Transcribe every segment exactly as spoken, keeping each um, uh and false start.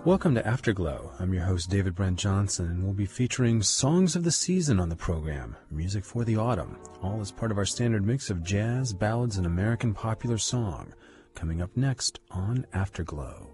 Welcome to Afterglow. I'm your host, David Brent Johnson, and we'll be featuring songs of the season on the program, music for the autumn, all as part of our standard mix of jazz, ballads, and American popular song. Coming up next on Afterglow.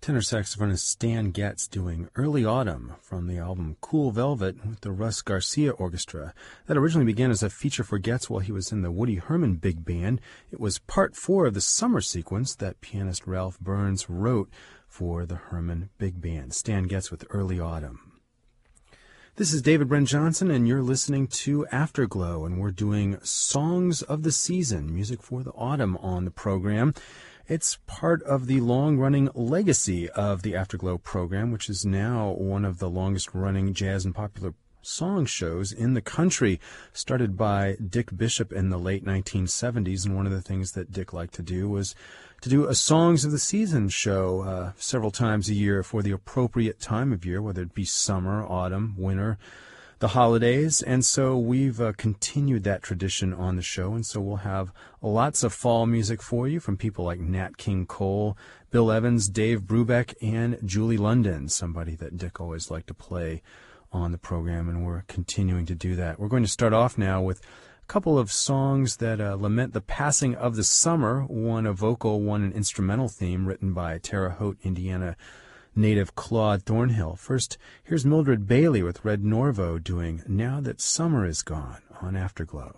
Tenor saxophonist Stan Getz doing Early Autumn from the album Cool Velvet with the Russ Garcia Orchestra. That originally began as a feature for Getz while he was in the Woody Herman Big Band. It was part four of the summer sequence that pianist Ralph Burns wrote for the Herman Big Band. Stan Getz with Early Autumn. This is David Brent Johnson, and you're listening to Afterglow, and we're doing Songs of the Season, music for the autumn on the program. It's part of the long-running legacy of the Afterglow program, which is now one of the longest-running jazz and popular song shows in the country, started by Dick Bishop in the late nineteen seventies. And one of the things that Dick liked to do was to do a Songs of the Season show uh, several times a year for the appropriate time of year, whether it be summer, autumn, winter, the holidays. And so we've uh, continued that tradition on the show, and so we'll have lots of fall music for you from people like Nat King Cole, Bill Evans, Dave Brubeck, and Julie London, somebody that Dick always liked to play on the program, and we're continuing to do that. We're going to start off now with a couple of songs that uh, lament the passing of the summer, one a vocal, one an instrumental theme written by Terre Haute, Indiana native Claude Thornhill. First, here's Mildred Bailey with Red Norvo doing Now That Summer Is Gone on Afterglow.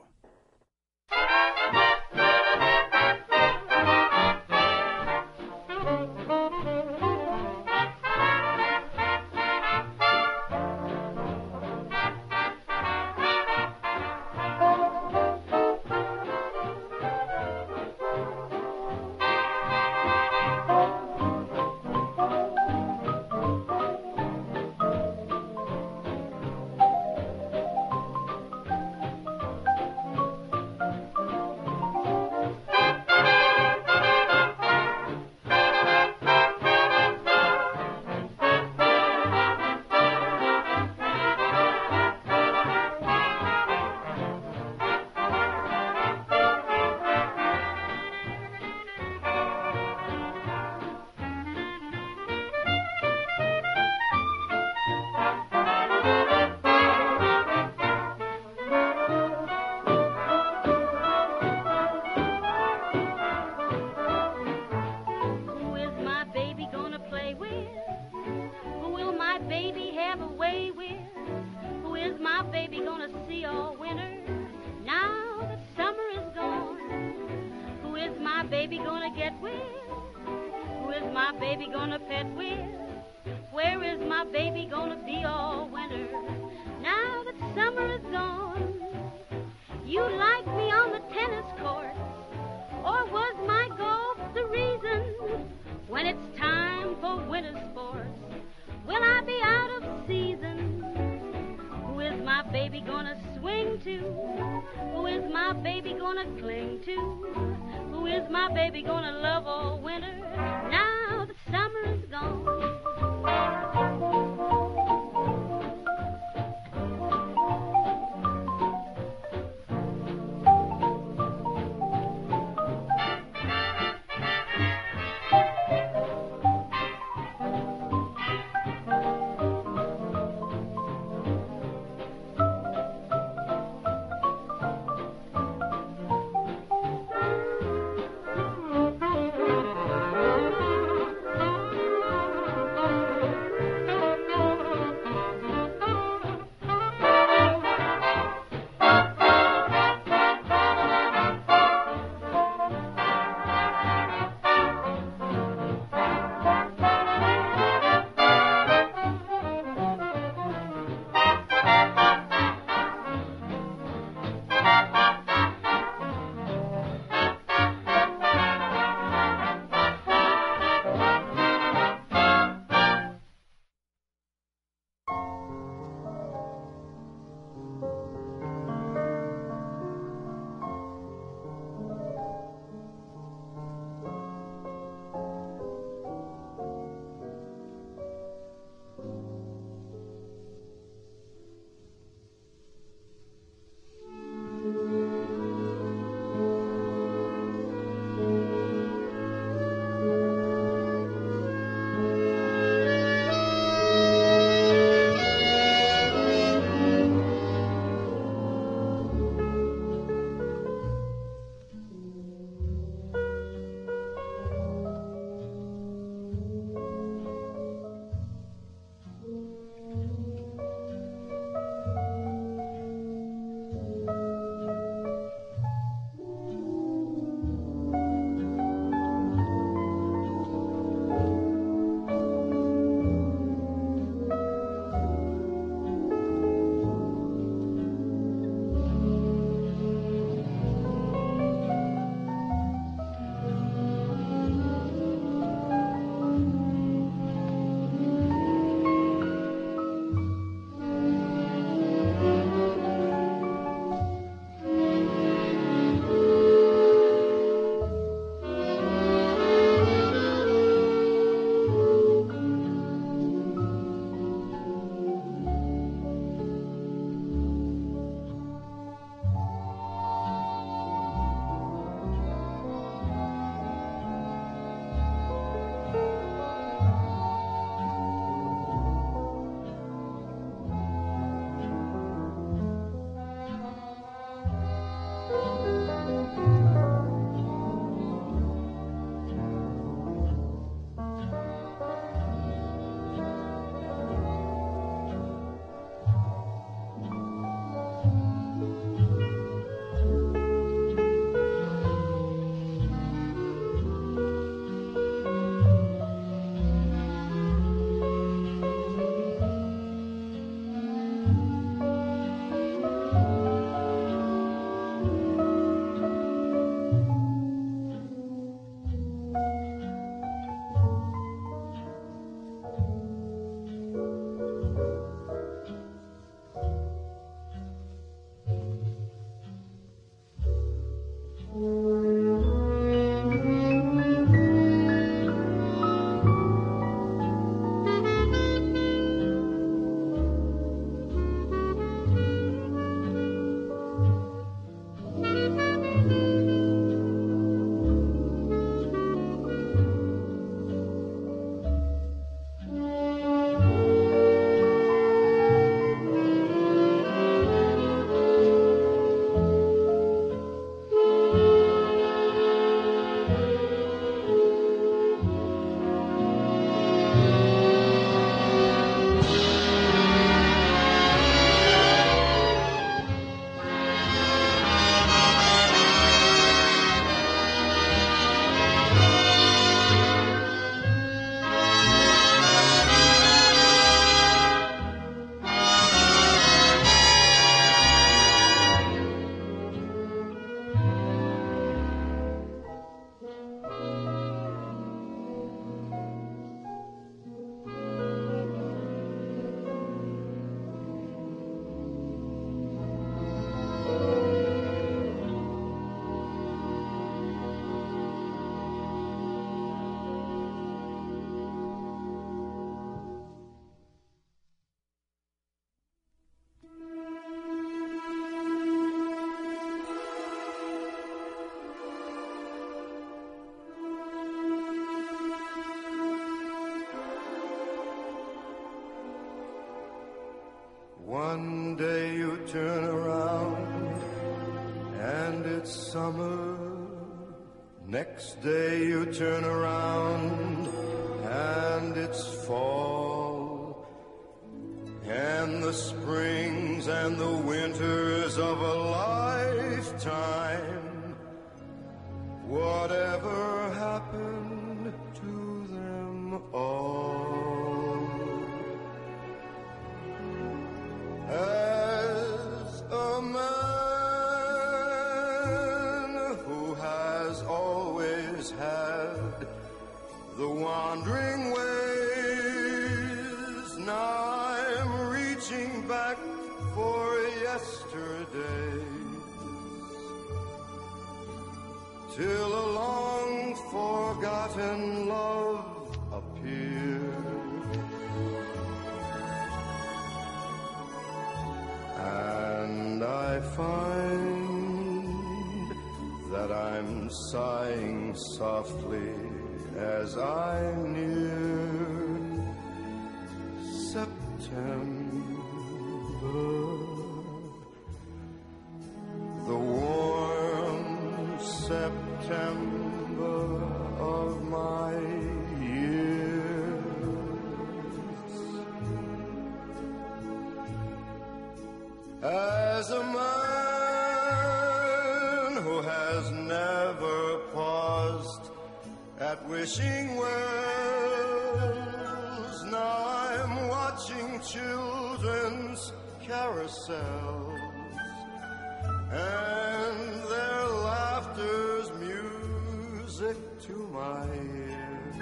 One day you turn around and it's summer. Next day you turn around and it's fall. And the springs and the winters of a lifetime, whatever happened to them all? As a man who has always had the wandering ways, now I'm reaching back for yesterday, till a long forgotten love appeared, and I find that I'm sighing softly as I near September, the warm September of my years. As a man who has never paused at wishing wells, now I'm watching children's carousels, and their laughter's music to my ears.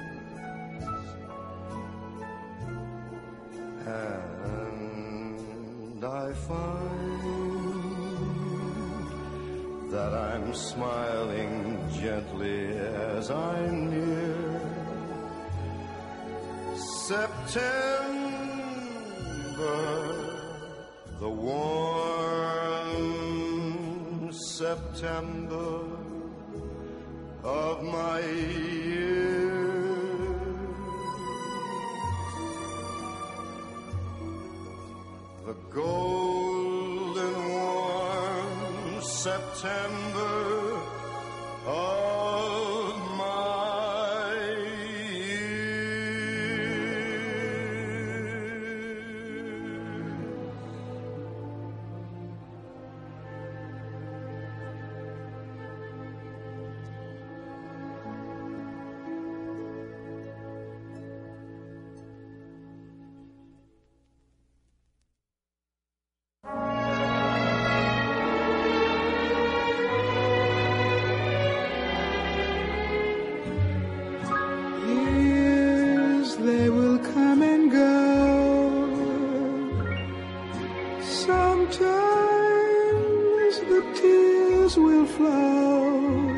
And I find that I'm smiling gently as I near September, the warm September of my years. The golden warm September of my they will come and go. Sometimes the tears will flow.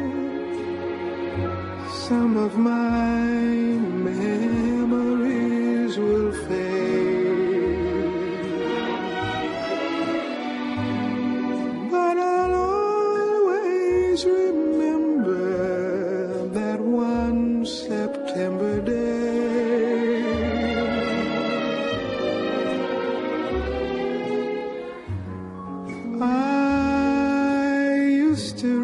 Some of my memories will fade, but I'll always remember that one September day. I used to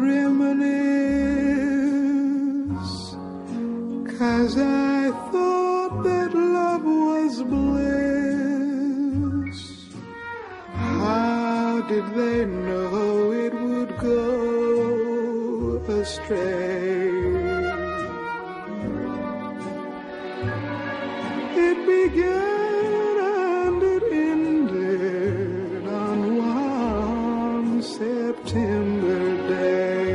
reminisce, 'cause I thought that love was bliss. How did they know it would go astray? It began and it ended on one September day.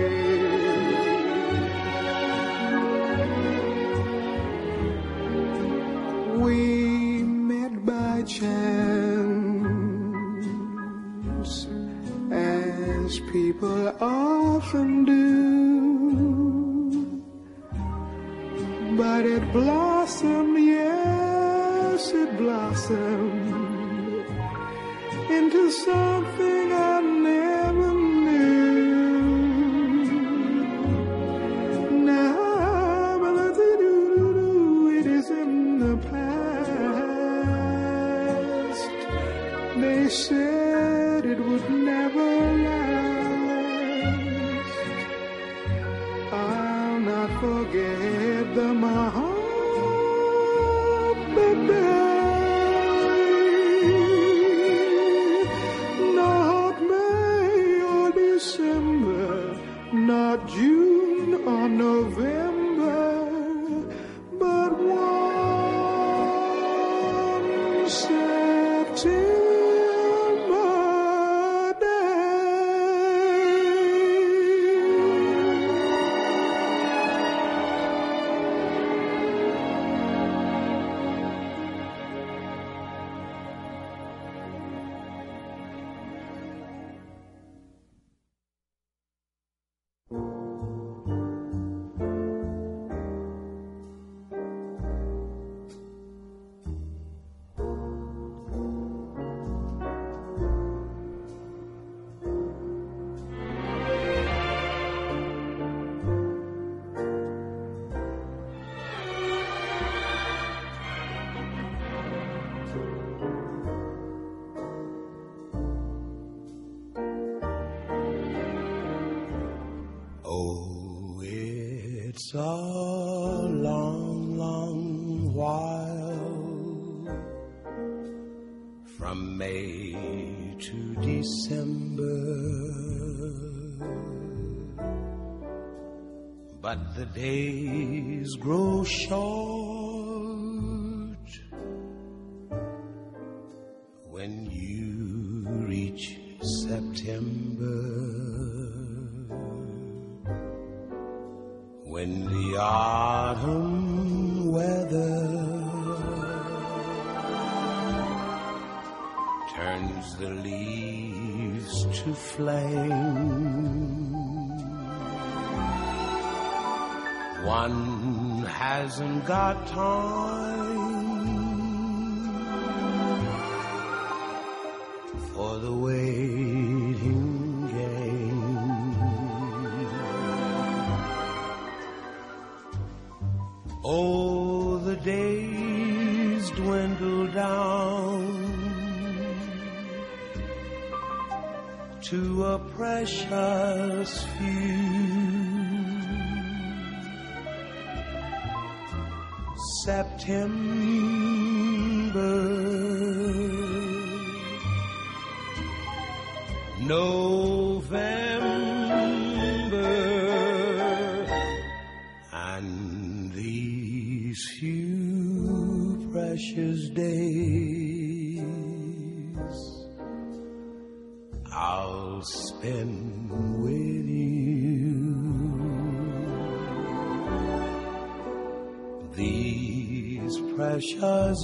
We met by chance, as people often do, but it blossomed, yes, it blossomed into something I never knew. Now, it is in the past. they said it would never last. I'll not forget the Mojave Day. Not May or December, not June or November, but one September day. Oh, it's a long, long while from May to December, but the days grow short when you reach September. When the autumn weather turns the leaves to flame, one hasn't got time for the waiting game. Oh, the days dwindle down to a precious few. September, November, and these few precious days I'll spend with you. These precious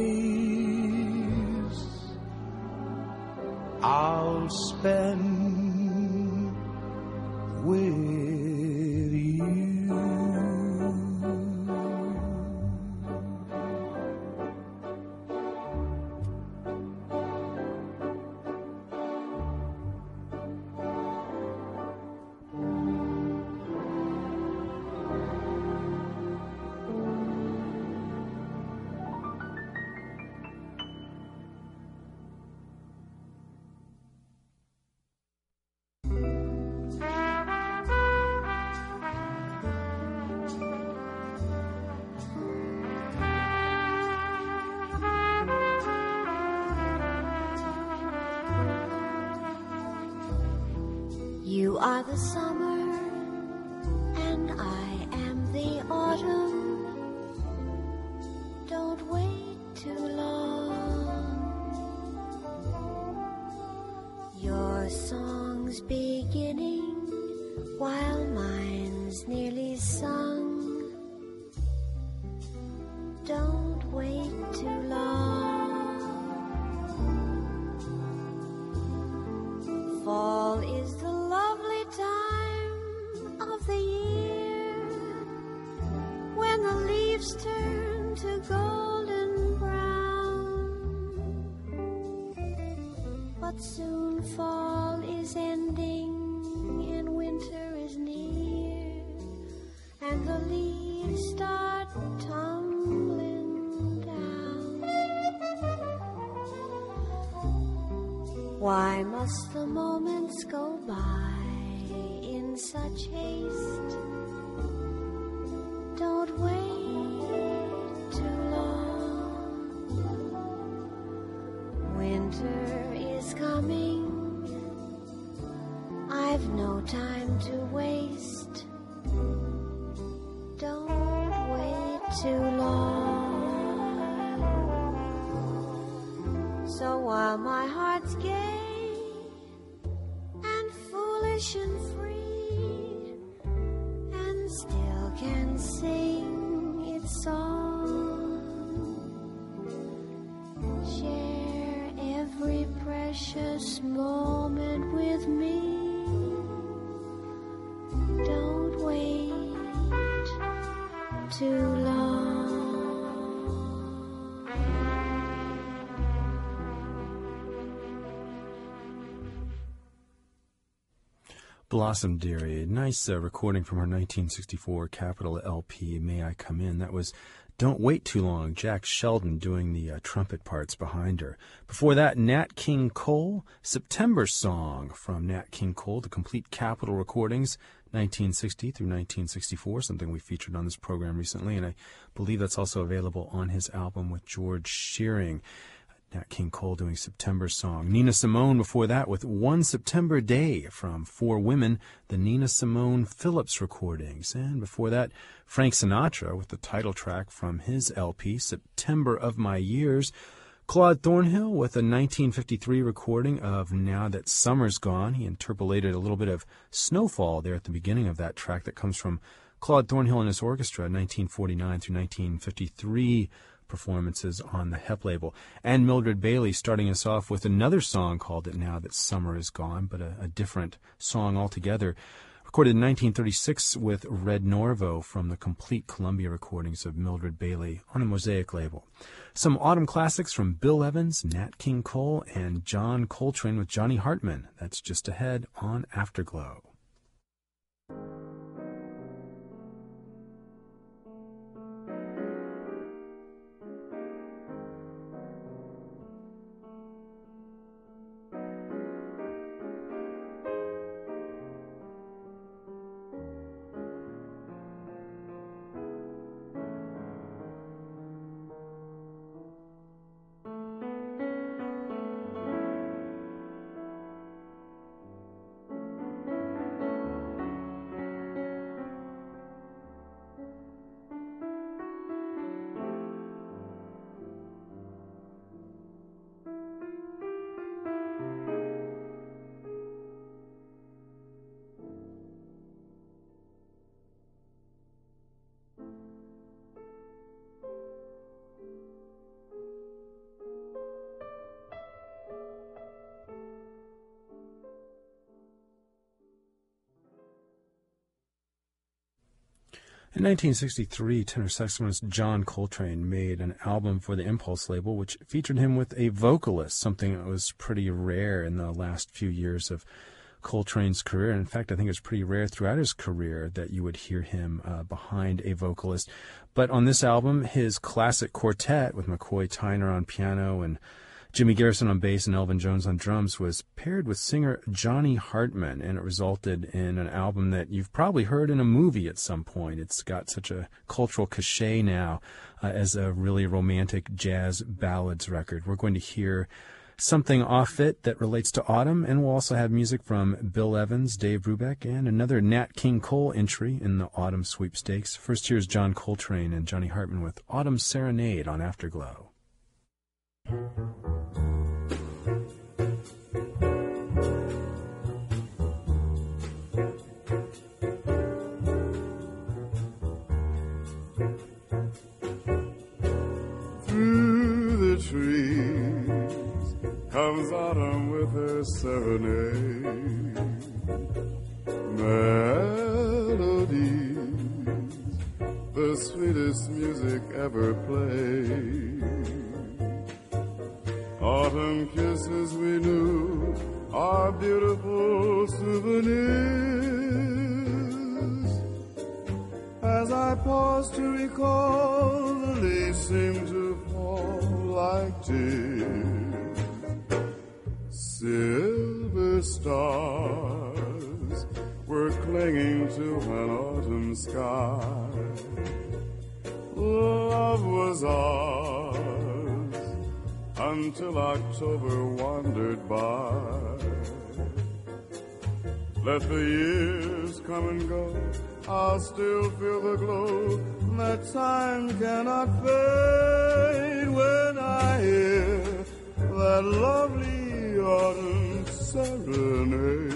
days I'll spend with you. You are the summer, and I am the autumn. Don't wait too long. Your song's beginning while mine's nearly sung. Don't wait too long. Fall is the lovely time of the year when the leaves turn to golden brown. But soon fall is ending and winter is near, and the leaves start tumbling down. Why must the moments go by in such haste? Don't wait too long. Winter is coming. I've no time to waste. Don't wait too long. So while my heart's gay and foolish and free, and still can sing its song, share every precious moment with me. Don't wait too long. Blossom Dearie, a nice uh, recording from her nineteen sixty-four Capitol L P, May I Come In. That was Don't Wait Too Long, Jack Sheldon doing the uh, trumpet parts behind her. Before that, Nat King Cole, September Song from Nat King Cole, the complete Capitol recordings, nineteen sixty through nineteen sixty-four, something we featured on this program recently, and I believe that's also available on his album with George Shearing. Nat King Cole doing September Song. Nina Simone before that with One September Day from Four Women, the Nina Simone Phillips recordings. And before that, Frank Sinatra with the title track from his L P, September of My Years. Claude Thornhill with a nineteen fifty-three recording of Now That Summer's Gone. He interpolated a little bit of Snowfall there at the beginning of that track that comes from Claude Thornhill and his orchestra, nineteen forty-nine through nineteen fifty-three performances on the H E P label. And Mildred Bailey starting us off with another song called It Now That Summer Is Gone, but a, a different song altogether. Recorded in nineteen thirty-six with Red Norvo from the complete Columbia recordings of Mildred Bailey on a Mosaic label. Some autumn classics from Bill Evans, Nat King Cole, and John Coltrane with Johnny Hartman. That's just ahead on Afterglow. In nineteen sixty-three, tenor saxophonist John Coltrane made an album for the Impulse label which featured him with a vocalist, something that was pretty rare in the last few years of Coltrane's career. In fact, I think it was pretty rare throughout his career that you would hear him uh, behind a vocalist. But on this album, his classic quartet with McCoy Tyner on piano and Jimmy Garrison on bass and Elvin Jones on drums was paired with singer Johnny Hartman, and it resulted in an album that you've probably heard in a movie at some point. It's got such a cultural cachet now uh, as a really romantic jazz ballads record. We're going to hear something off it that relates to autumn, and we'll also have music from Bill Evans, Dave Brubeck, and another Nat King Cole entry in the Autumn Sweepstakes. First, here's John Coltrane and Johnny Hartman with Autumn Serenade on Afterglow. Through the trees comes autumn with her serenade, melodies, the sweetest music ever played. Autumn kisses we knew are beautiful souvenirs. As I pause to recall, the leaves seem to fall like tears. the stars were clinging to an autumn sky. Love was ours until October wandered by. Let the years come and go, I'll still feel the glow that time cannot fade when I hear that lovely autumn serenade.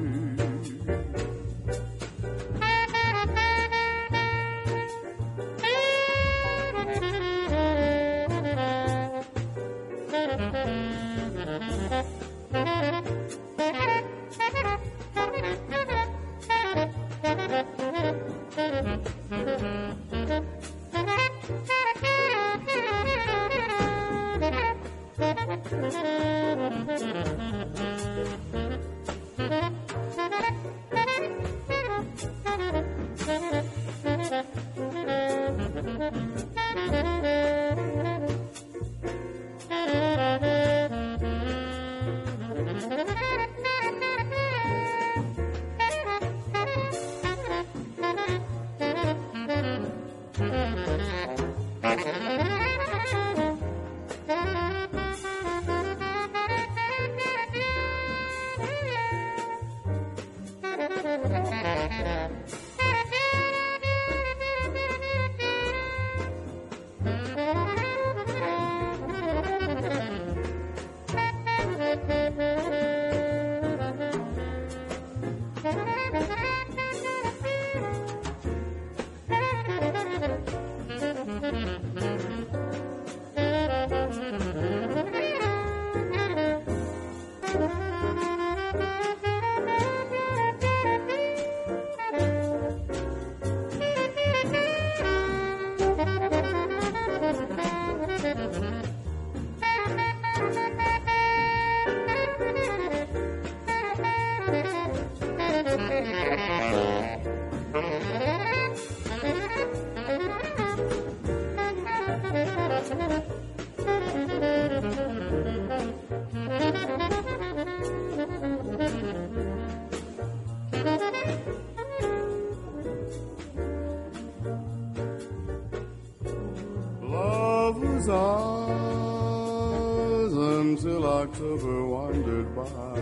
Until October wandered by.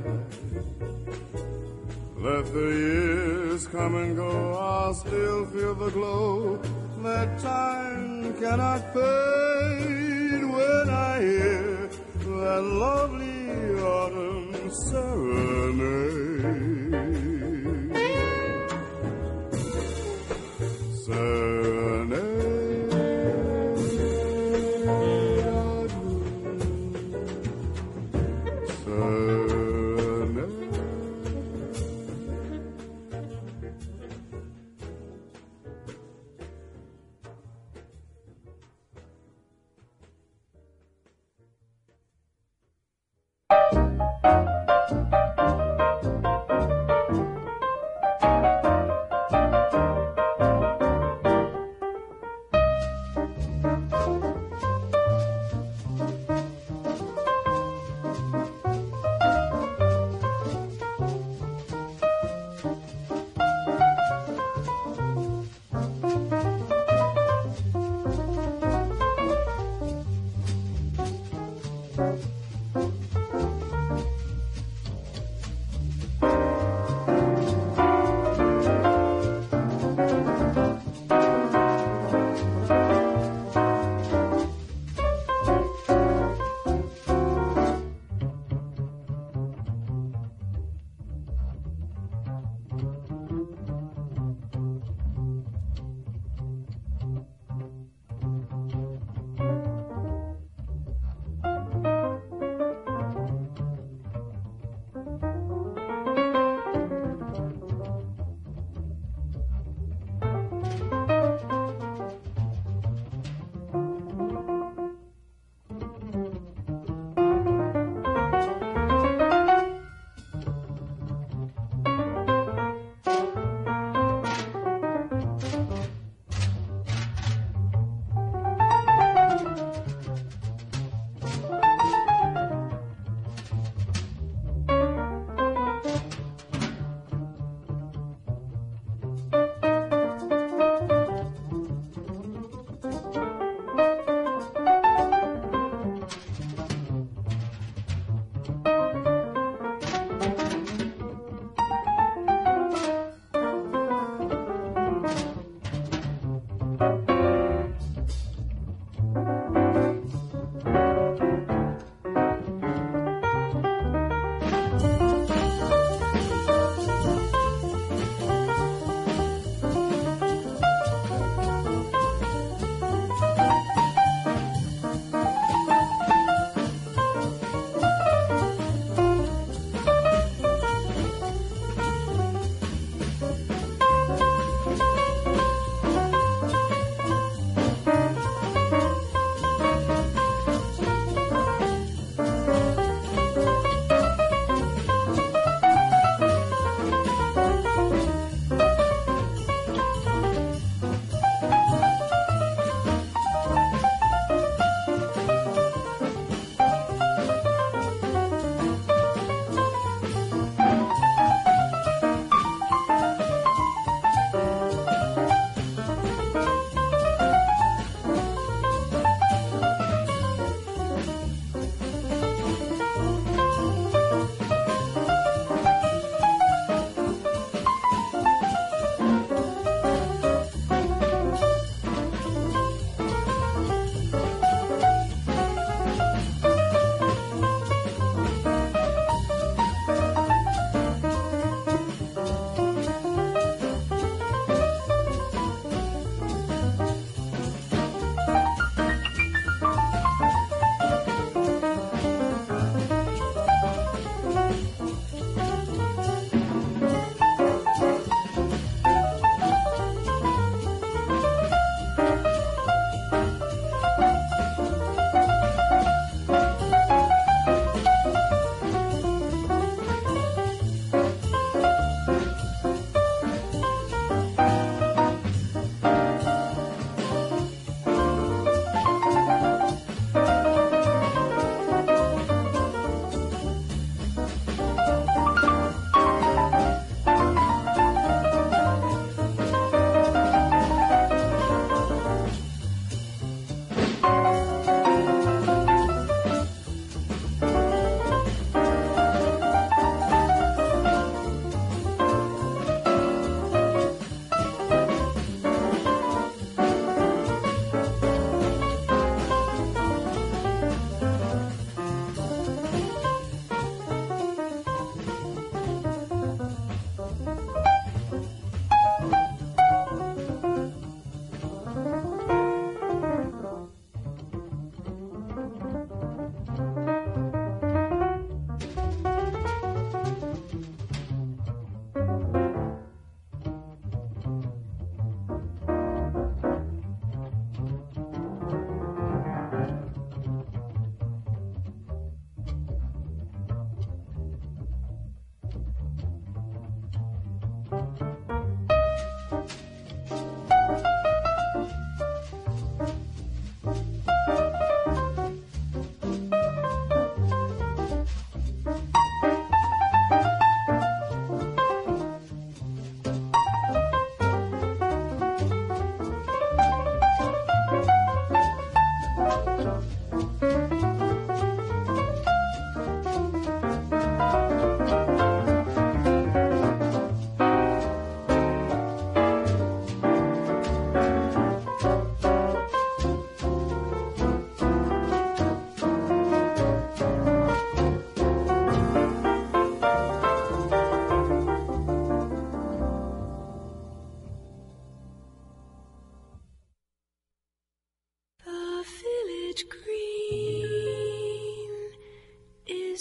Let the years come and go, I'll still feel the glow that time cannot fade when I hear that lovely autumn serenade. Serenade.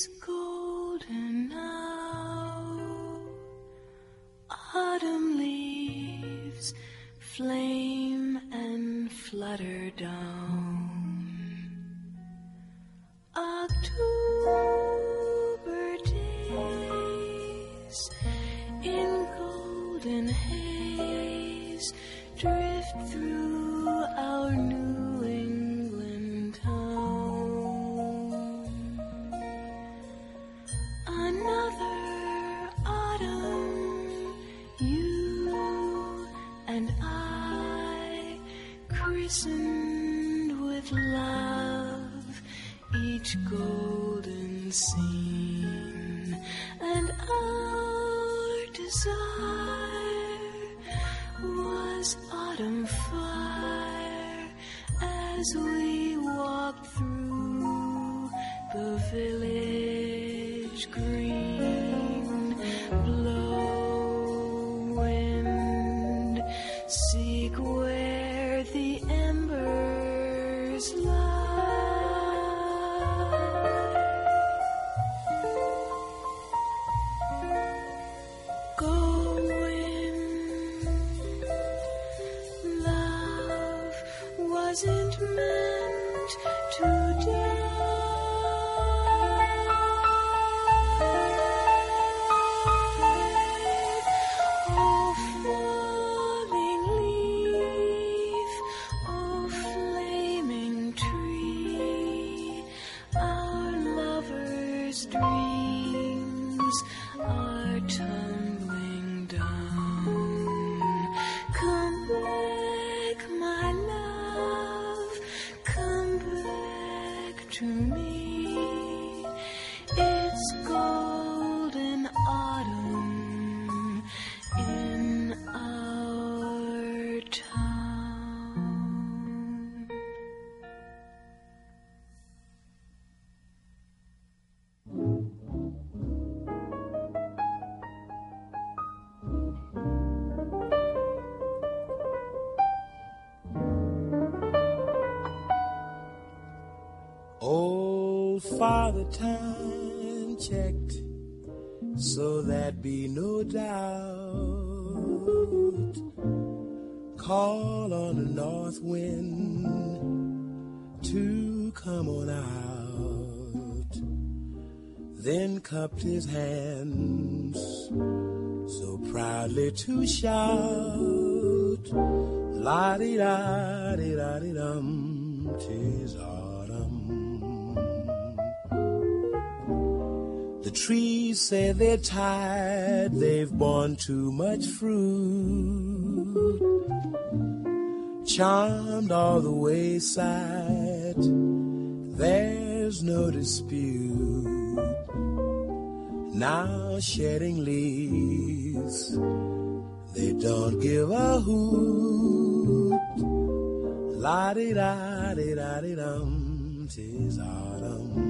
is golden now. Autumn leaves flame and flutter down. October days in golden haze drift through our New England town. Another autumn, you and I christened with love each golden scene, and our desire was autumn fire as we walked through the village green. Blow, wind, seek where the embers lie. Wasn't meant to die. Oh, falling leaf, oh, flaming tree, our lovers' dreams are tumbling down. Come back, my love, come back to me. It's golden autumn in our town. Old Father Time checked, so there'd be no doubt. Call on the north wind to come on out. Then cupped his hands so proudly to shout, la-di-da-di-da-di-dum, 'tis autumn. The trees say they're tired, they've borne too much fruit. Charmed all the wayside, there's no dispute. Now shedding leaves, they don't give a hoot. La-di-da-di-da-di-dum, 'tis autumn.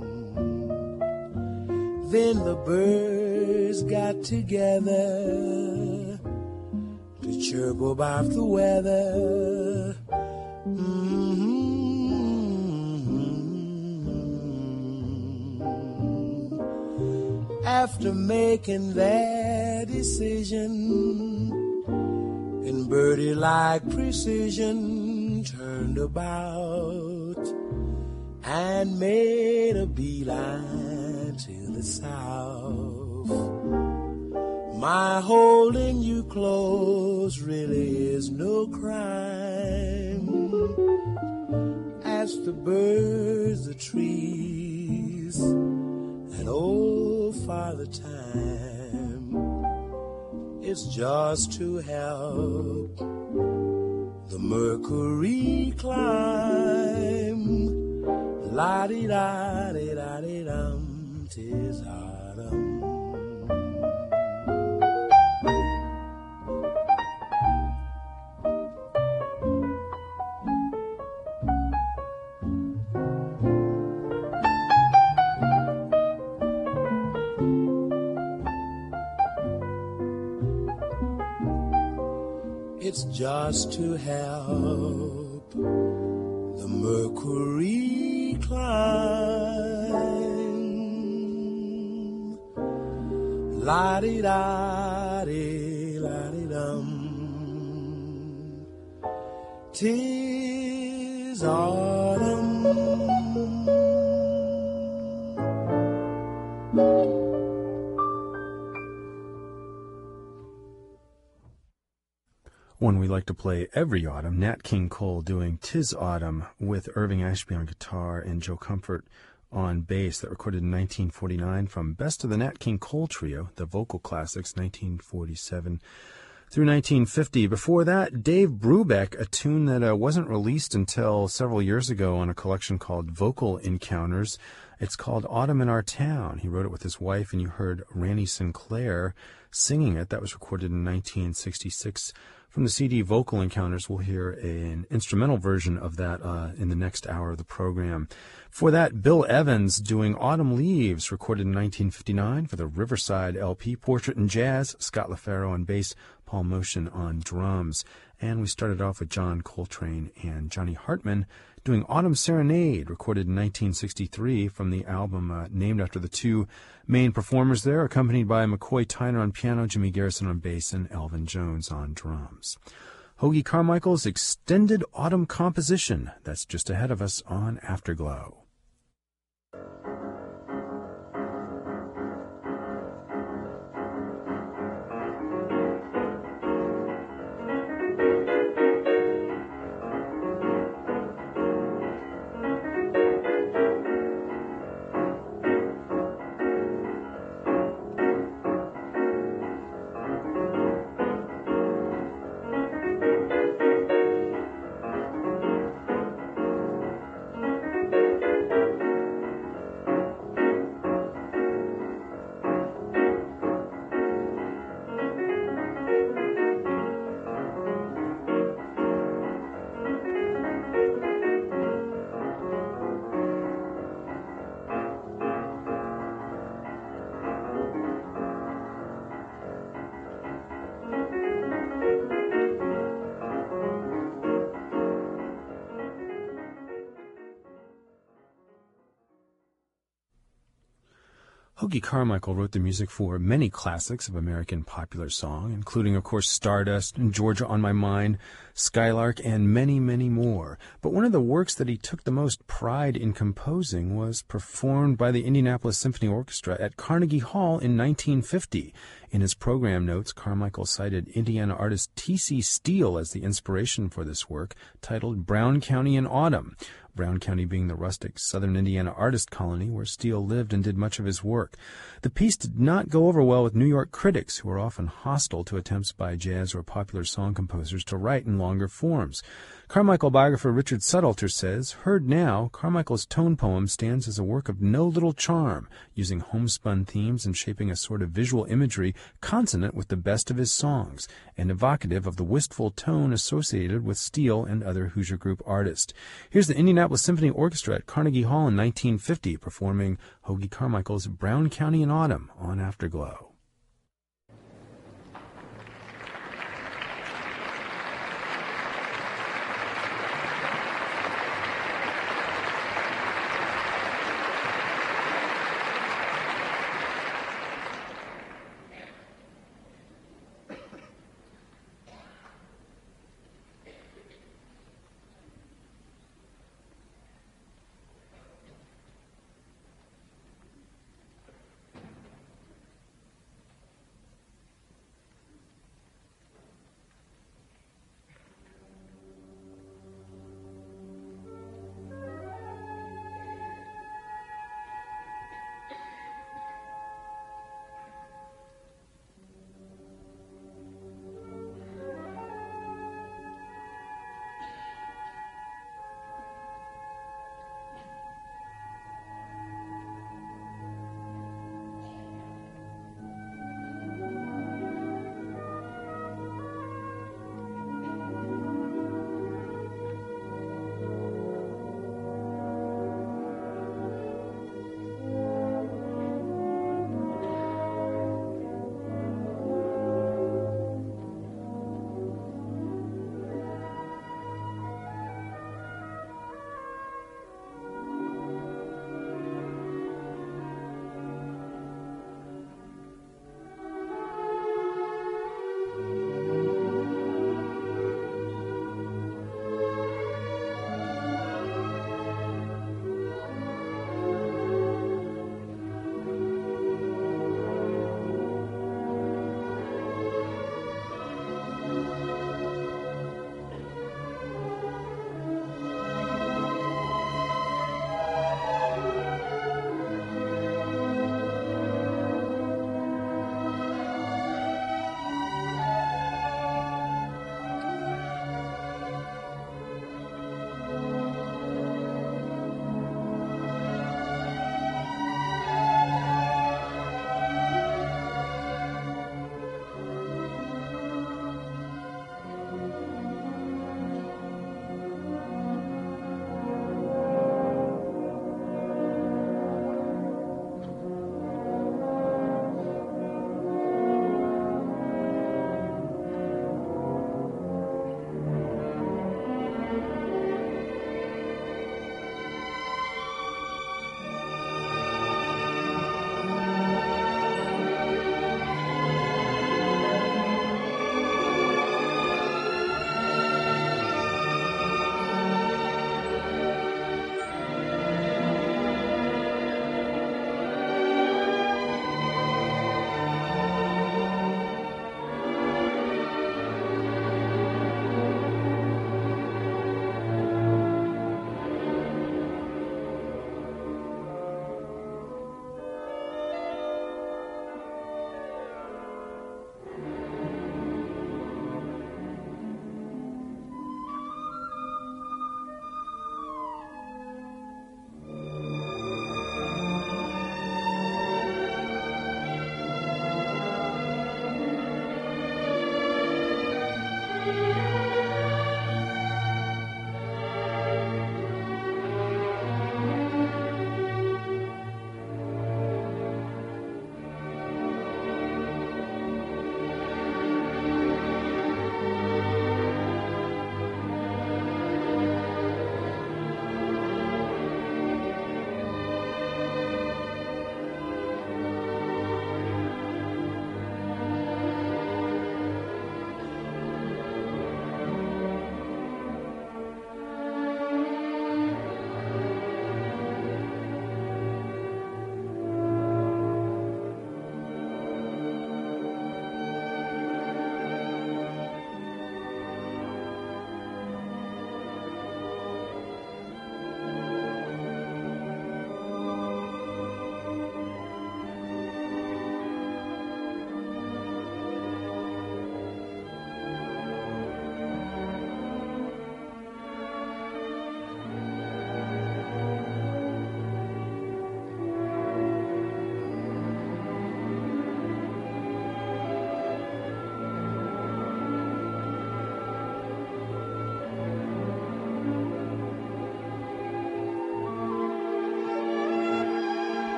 Then the birds got together to chirp about the weather. Mm-hmm. After making their decision in birdie-like precision, turned about and made a beeline to the south. My holding you close really is no crime. As the birds, the trees, and old Father Time, it's just to help the mercury climb. La-di-da-di-da-di-dum, 'tis autumn. It's just to help the mercury climb. La-di-da-di, la-di-dum. 'Tis autumn. One we like to play every autumn, Nat King Cole doing 'Tis Autumn with Irving Ashby on guitar and Joe Comfort on bass. That recorded in nineteen forty-nine from Best of the Nat King Cole Trio, the vocal classics, nineteen forty-seven through nineteen fifty. Before that, Dave Brubeck, a tune that uh, wasn't released until several years ago on a collection called Vocal Encounters. It's called Autumn in Our Town. He wrote it with his wife, and you heard Randy Sinclair singing it. That was recorded in nineteen sixty-six. From the C D Vocal Encounters, we'll hear an instrumental version of that uh, in the next hour of the program. For that, Bill Evans doing Autumn Leaves, recorded in nineteen fifty-nine for the Riverside L P. Portrait in Jazz, Scott LaFaro on bass, Paul Motion on drums. And we started off with John Coltrane and Johnny Hartman doing Autumn Serenade, recorded in nineteen sixty-three from the album uh, named after the two main performers there, accompanied by McCoy Tyner on piano, Jimmy Garrison on bass, and Elvin Jones on drums. Hoagy Carmichael's extended autumn composition. That's just ahead of us on Afterglow. Hoagy Carmichael wrote the music for many classics of American popular song, including, of course, Stardust and Georgia on My Mind, Skylark, and many, many more. But one of the works that he took the most pride in composing was performed by the Indianapolis Symphony Orchestra at Carnegie Hall in nineteen fifty. In his program notes, Carmichael cited Indiana artist T C Steele as the inspiration for this work, titled Brown County in Autumn. Brown County being the rustic southern Indiana artist colony where Steele lived and did much of his work. The piece did not go over well with New York critics, who are often hostile to attempts by jazz or popular song composers to write in longer forms. Carmichael biographer Richard Sudhalter says, heard now, Carmichael's tone poem stands as a work of no little charm, using homespun themes and shaping a sort of visual imagery consonant with the best of his songs, and evocative of the wistful tone associated with Steele and other Hoosier Group artists. Here's the Indianapolis Symphony Orchestra at Carnegie Hall in nineteen fifty performing Hoagy Carmichael's Brown County in Autumn on Afterglow.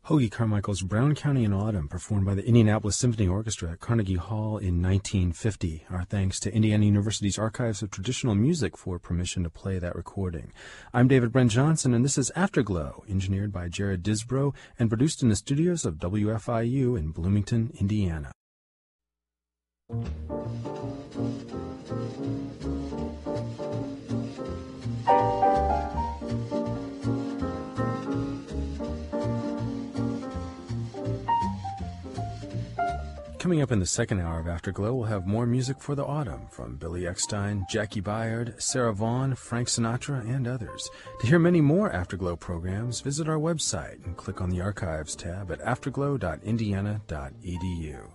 Hoagie Carmichael's Brown County in Autumn, performed by the Indianapolis Symphony Orchestra at Carnegie Hall in nineteen fifty. Our thanks to Indiana University's Archives of Traditional Music for permission to play that recording. I'm David Brent Johnson, and this is Afterglow, engineered by Jared Disbrow and produced in the studios of W F I U in Bloomington, Indiana. Coming up in the second hour of Afterglow, we'll have more music for the autumn from Billy Eckstine, Jackie Byard, Sarah Vaughan, Frank Sinatra, and others. To hear many more Afterglow programs, visit our website and click on the Archives tab at afterglow dot indiana dot e d u.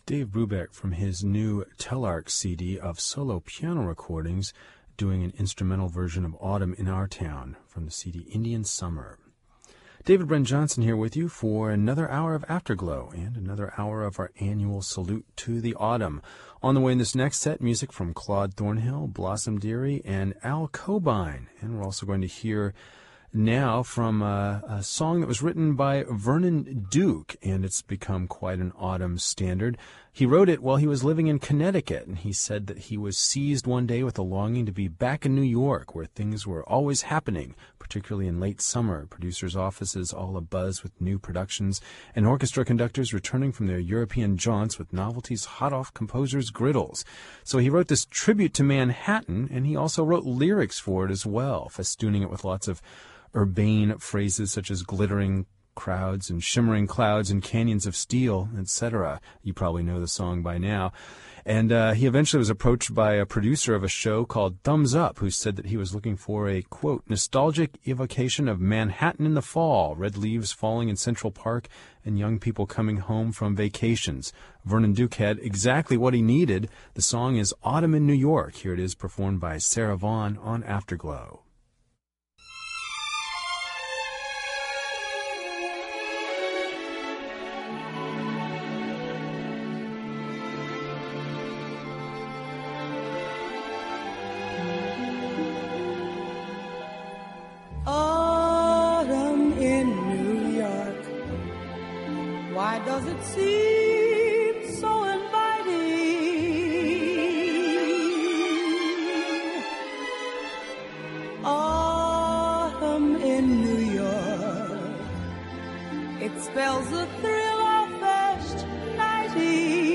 Dave Brubeck from his new Telarc C D of solo piano recordings, doing an instrumental version of Autumn in Our Town from the C D Indian Summer. David Brent Johnson here with you for another hour of Afterglow and another hour of our annual Salute to the Autumn. On the way in this next set, music from Claude Thornhill, Blossom Dearie, and Al Cobain. And we're also going to hear now from a, a song that was written by Vernon Duke, and it's become quite an autumn standard. He wrote it while he was living in Connecticut, and he said that he was seized one day with a longing to be back in New York, where things were always happening, particularly in late summer, producers' offices all abuzz with new productions, and orchestra conductors returning from their European jaunts with novelties hot off composers' griddles. So he wrote this tribute to Manhattan, and he also wrote lyrics for it as well, festooning it with lots of urbane phrases such as glittering crowds and shimmering clouds and canyons of steel, et cetera. You probably know the song by now. And uh, he eventually was approached by a producer of a show called Thumbs Up, who said that he was looking for a, quote, nostalgic evocation of Manhattan in the fall, red leaves falling in Central Park, and young people coming home from vacations. Vernon Duke had exactly what he needed. The song is Autumn in New York. Here it is performed by Sarah Vaughan on Afterglow. Autumn in New York, why does it seem so inviting? Autumn in New York, it spells the thrill of first nighting.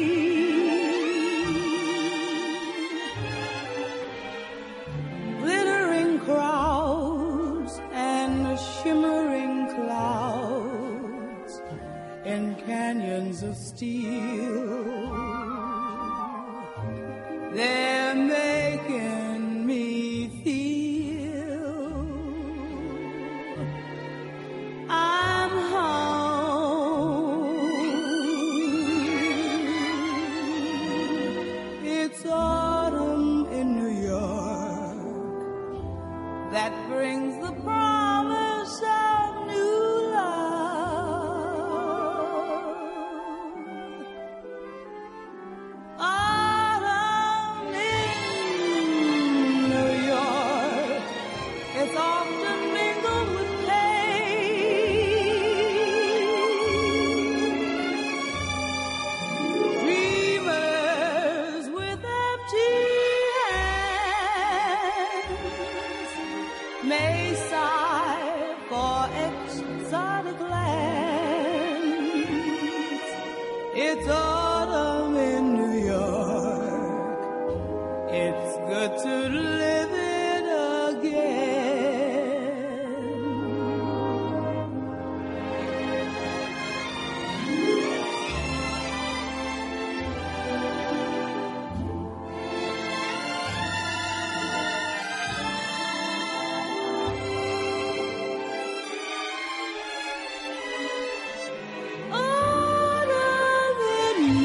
Glittering crowds and shimmering clouds in canyons of steel, they're making me feel I'm home. It's autumn in New York that brings the promise of new love. Autumn in New York, it's often mingled with pain. Dreamers with empty hands may sigh for exotic lands. It's autumn in New York. It's good to live it again. Autumn in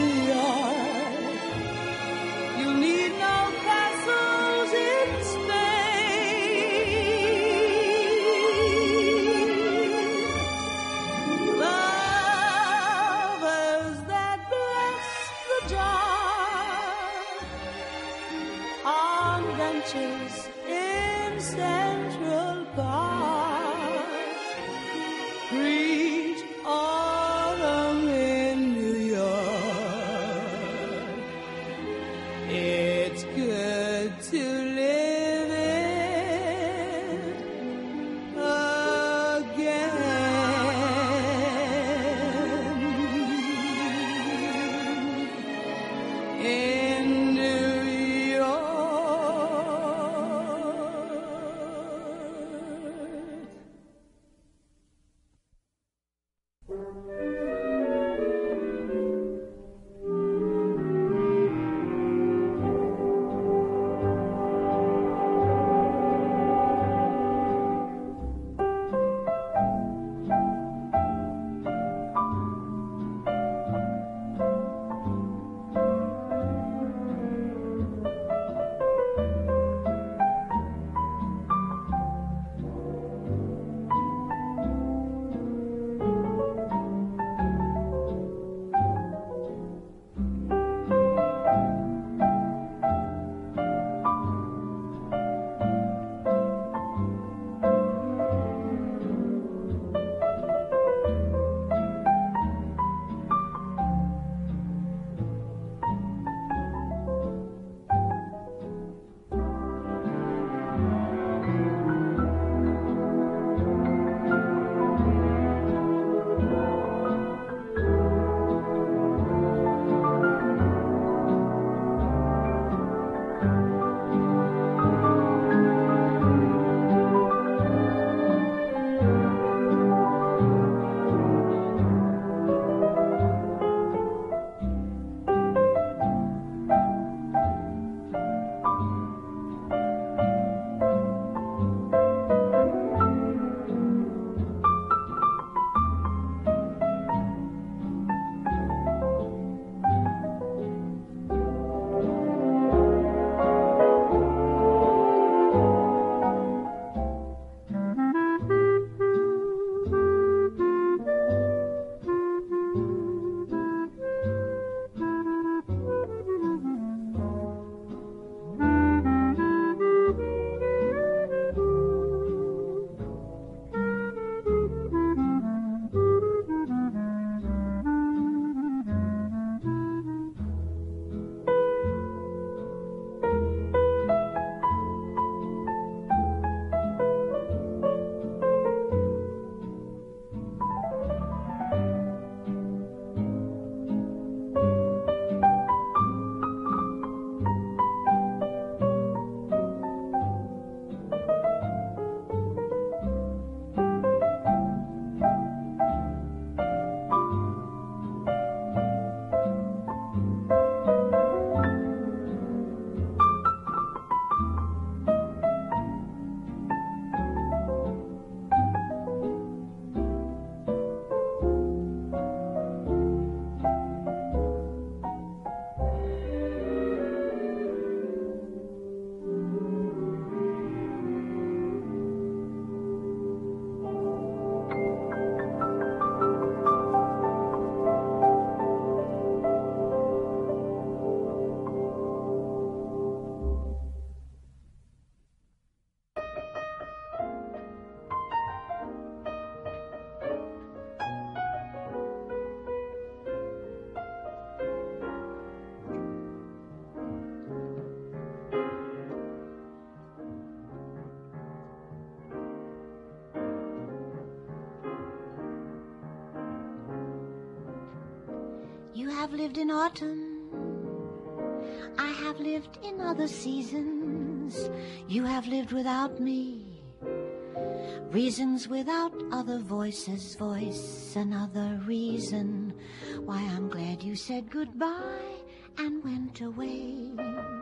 You have lived in autumn, I have lived in other seasons. You have lived without me, reasons without other voices, voice another reason why I'm glad you said goodbye and went away.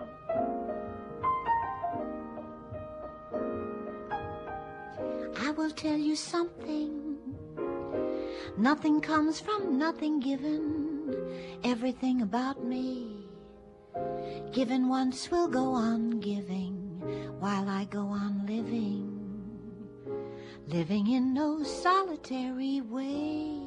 I will tell you something. Nothing comes from nothing given. Everything about me, given once, will go on giving while I go on living, living in no solitary way.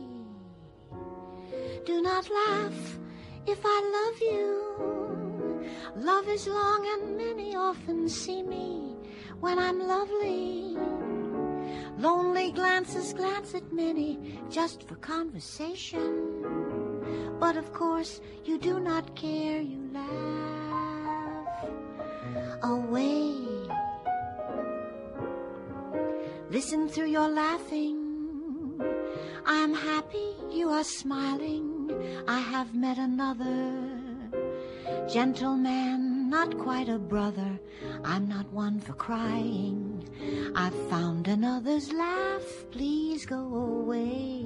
Do not laugh if I love you. Love is long and many often see me when I'm lovely. Lonely glances glance at many just for conversation. But of course you do not care, you laugh away. Listen through your laughing. I am happy you are smiling. I have met another gentleman, not quite a brother. I'm not one for crying. I've found another's laugh. Please go away.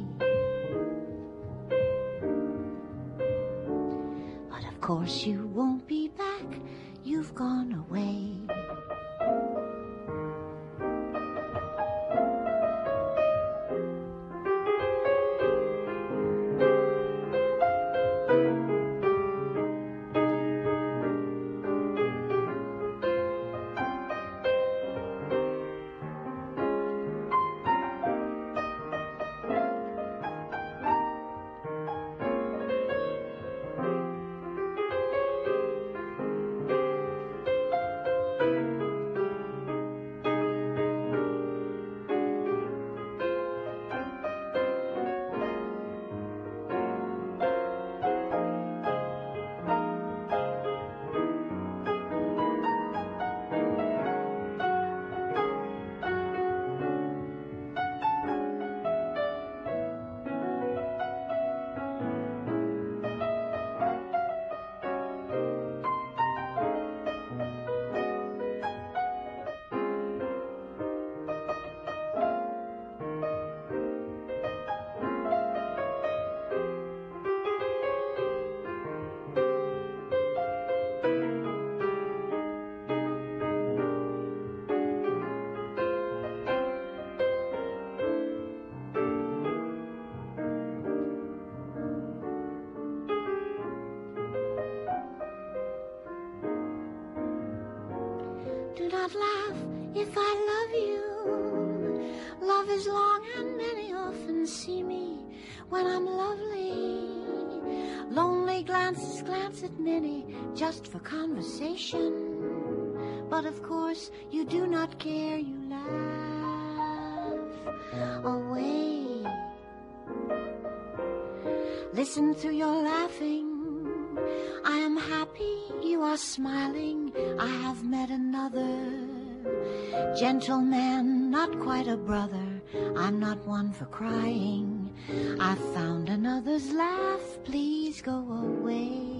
But of course you won't be back. You've gone away. Do not laugh if I love you. Love is long and many often see me when I'm lovely. Lonely glances glance at many just for conversation. But of course you do not care, you laugh away. Listen through your laughing. I am happy you are smiling. I have met another gentleman, not quite a brother. I'm not one for crying. I've found another's laugh. Please go away.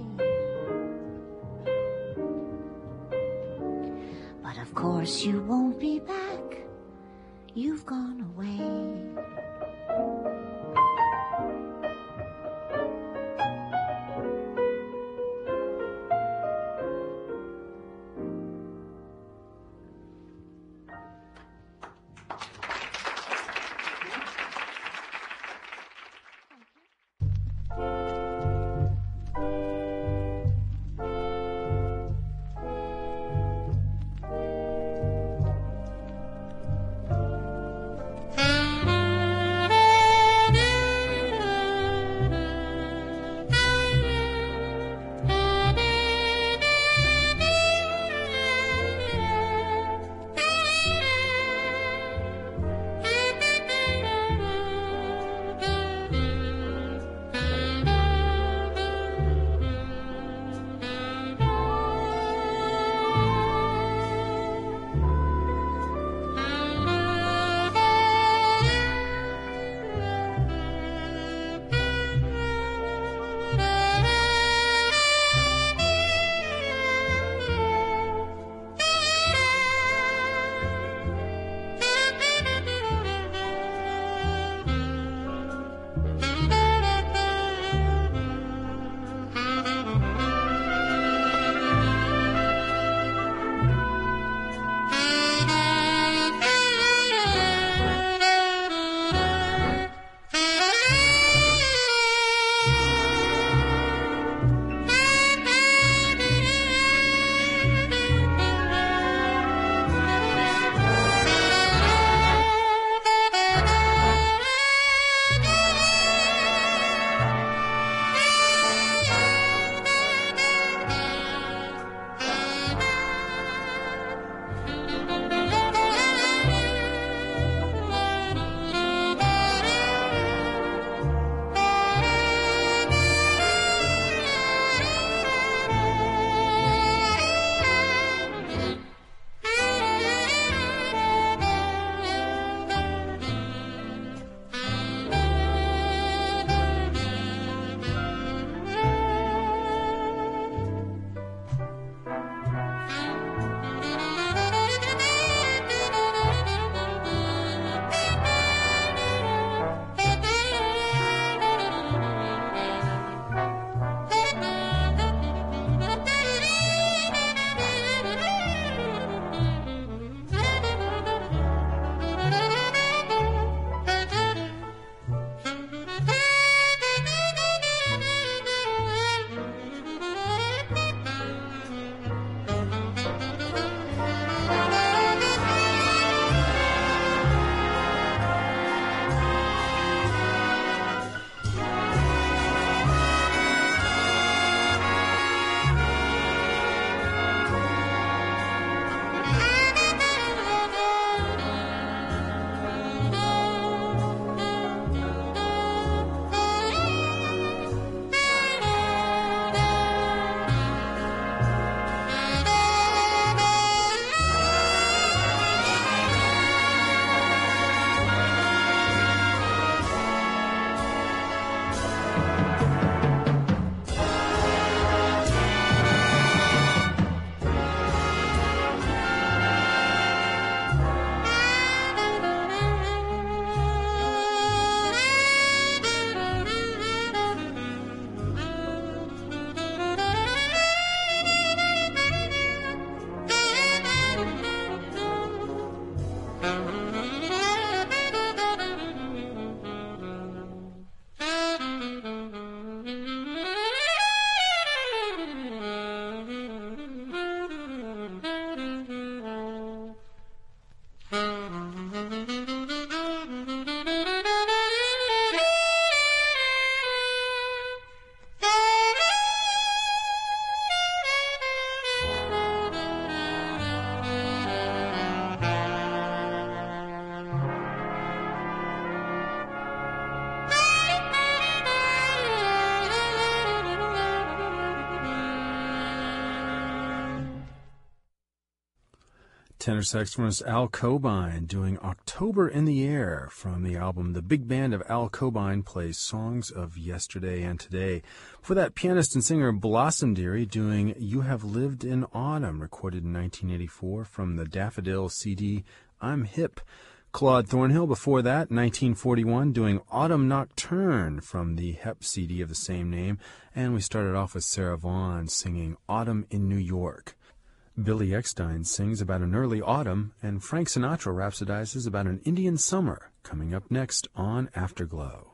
But of course you won't be back. You've gone away. tenor saxophonist Al Cobain doing October in the Air from the album The Big Band of Al Cobain Plays Songs of Yesterday and Today. For that, pianist and singer Blossom Dearie doing You Have Lived in Autumn, recorded in nineteen eighty-four from the Daffodil C D I'm Hip. Claude Thornhill before that, nineteen forty-one, doing Autumn Nocturne from the Hep C D of the same name. And we started off with Sarah Vaughan singing Autumn in New York. Billy Eckstine sings about an early autumn, and Frank Sinatra rhapsodizes about an Indian summer, coming up next on Afterglow.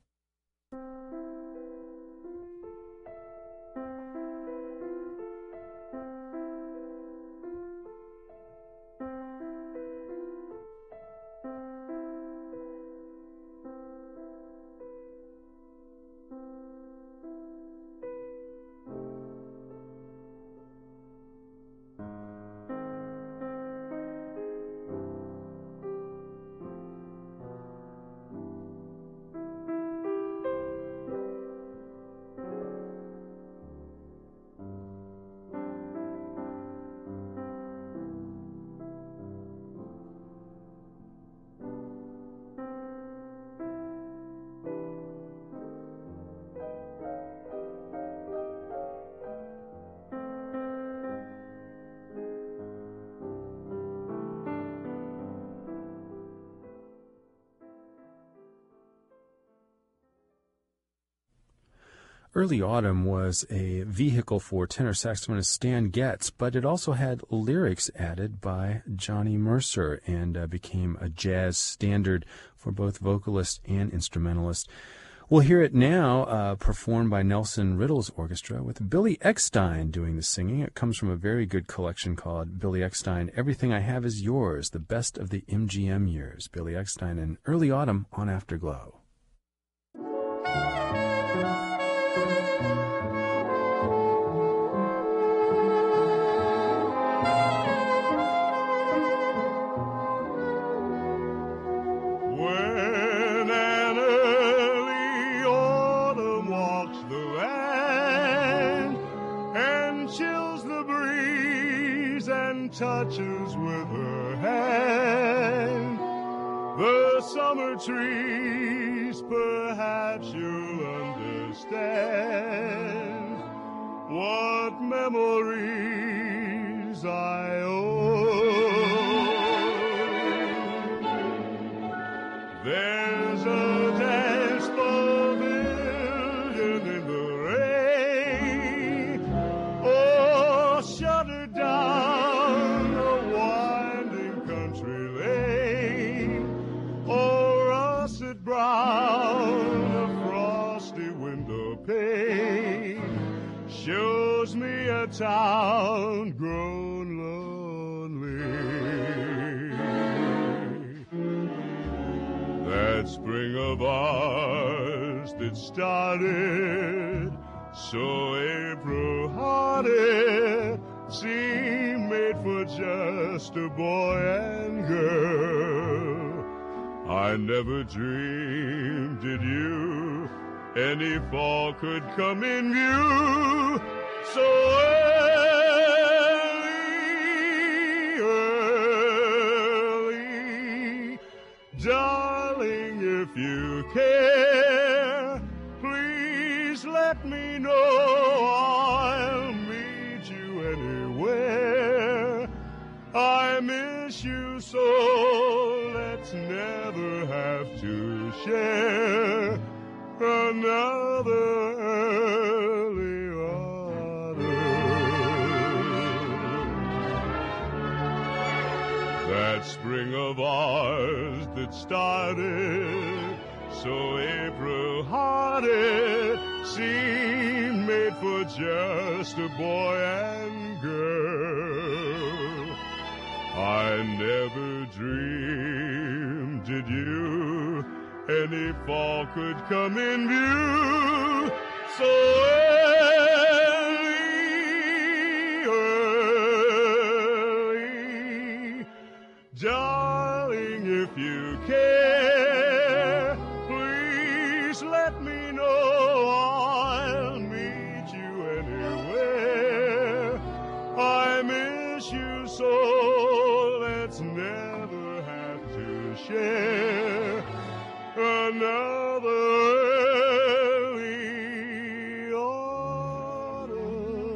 Early Autumn was a vehicle for tenor saxophonist Stan Getz, but it also had lyrics added by Johnny Mercer and uh, became a jazz standard for both vocalist and instrumentalist. We'll hear it now uh, performed by Nelson Riddle's orchestra with Billy Eckstine doing the singing. It comes from a very good collection called Billy Eckstine, Everything I Have Is Yours, the best of the M G M years. Billy Eckstine and Early Autumn on Afterglow. Touches with her hand the summer trees, perhaps you'll understand what memories I owe. There's a dance pavilion in the rain, oh, shut it down, brown, a frosty window pane shows me a town grown lonely. That spring of ours that started so April-hearted seemed made for just a boy and girl. I never dreamed, did you, any fall could come in view so early, early. Darling, if you care, please let me know. I'll meet you anywhere. I miss you so, let's never have to share another early autumn. That spring of ours that started so April-hearted seemed made for just a boy and girl. I never dreamed, did you, any fall could come in view so early, early. Darling, if you care, please let me know. I'll meet you anywhere. I miss you so. share another early autumn.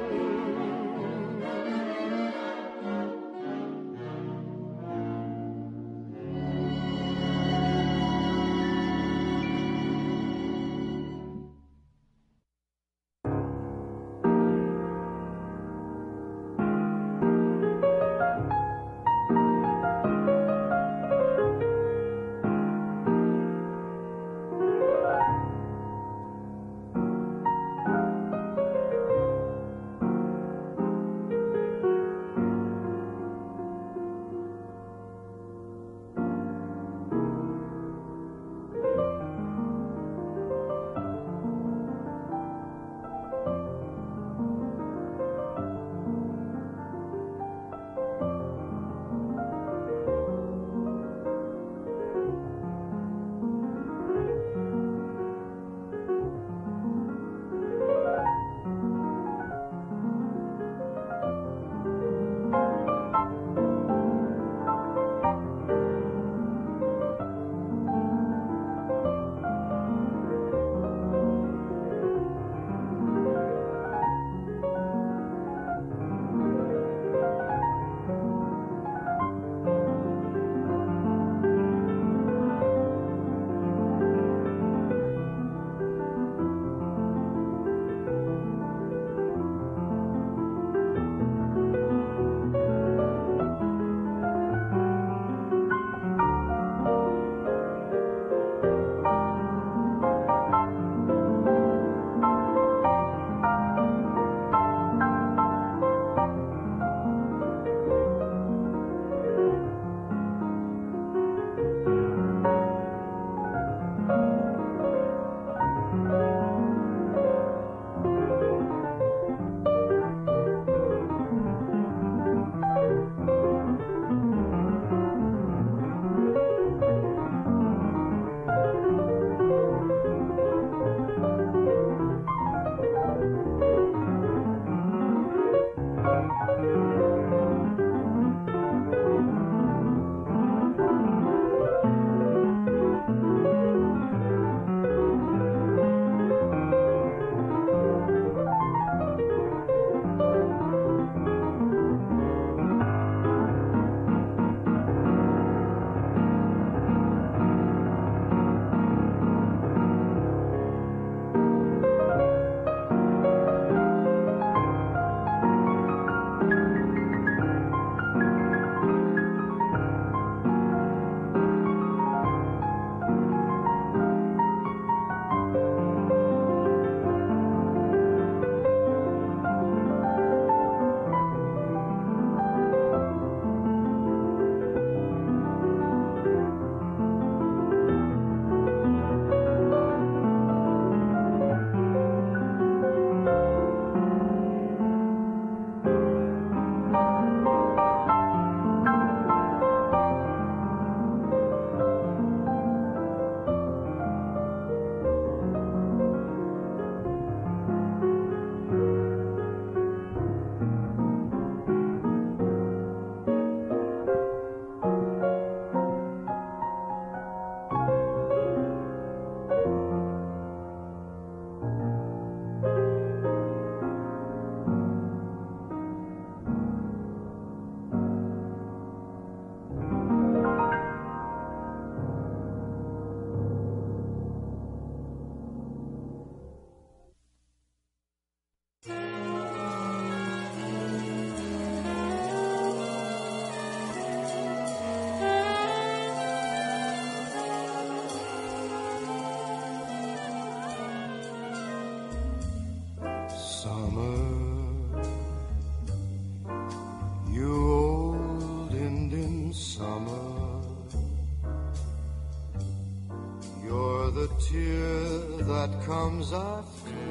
that comes after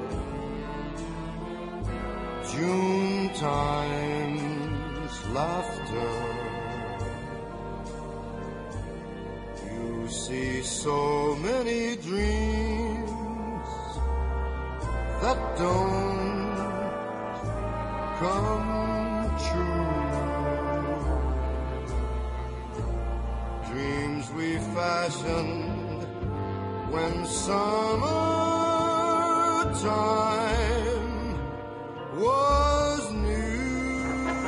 June time's laughter. You see so many dreams that don't come true. Dreams we fashioned when summertime was new.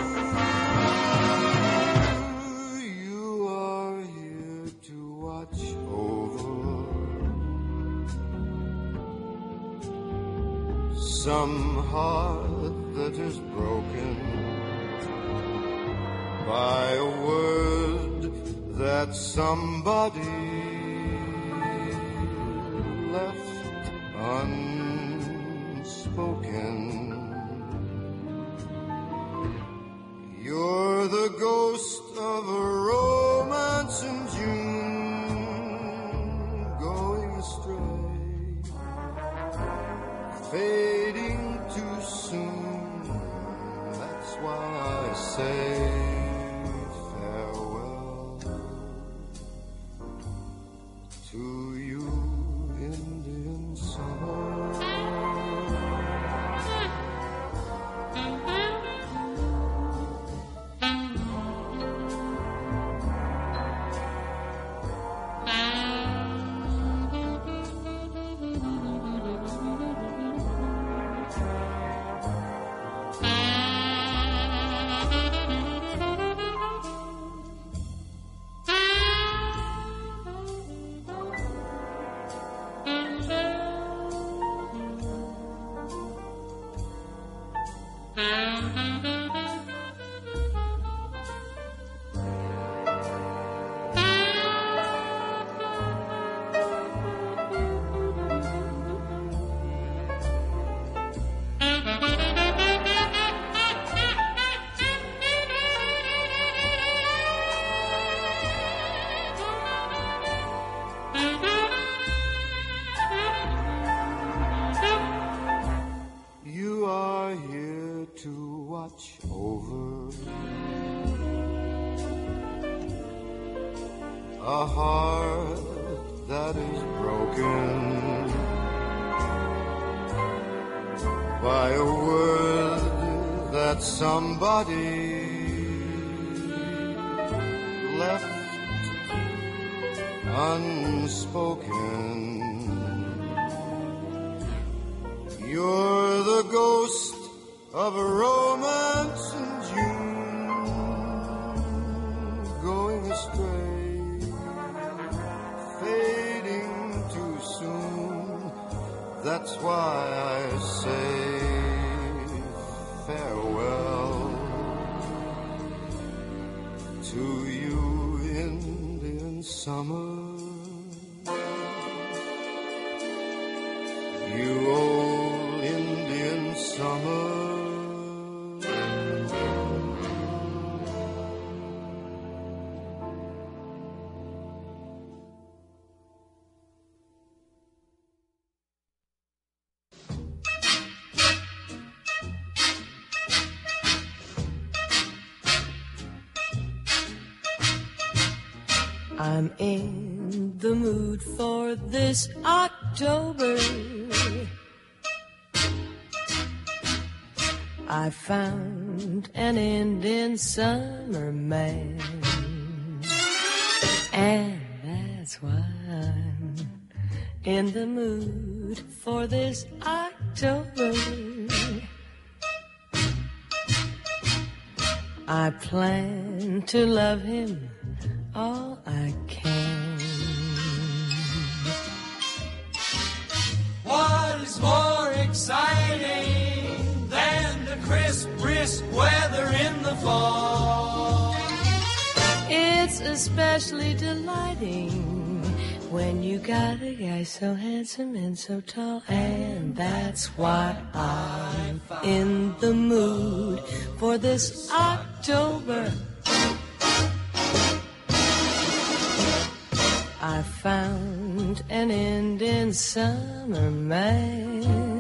You are here to watch over some heart that is broken by a word that somebody left unspoken. You're the ghost of a romance in June, going astray, fading too soon. That's why I say to you, Indian summer. A heart that is broken by a word that somebody left unspoken. You're the ghost of a romance in June, going astray, fading too soon. That's why I say farewell to you, Indian summer. You old Indian summer. I'm in the mood for this October. I found an Indian summer man, and that's why I'm in the mood for this October. I plan to love him all I can. What is more exciting than the crisp, brisk weather in the fall? It's especially delighting when you got a guy so handsome and so tall, and that's why I'm in the mood for this October. I found an Indian summer man.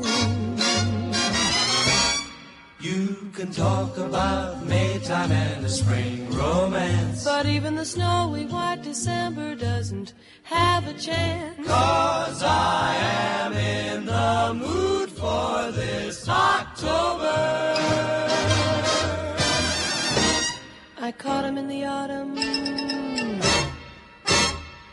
You can talk about Maytime and the spring romance, but even the snowy white December doesn't have a chance. 'Cause I am in the mood for this October. I caught him in the autumn,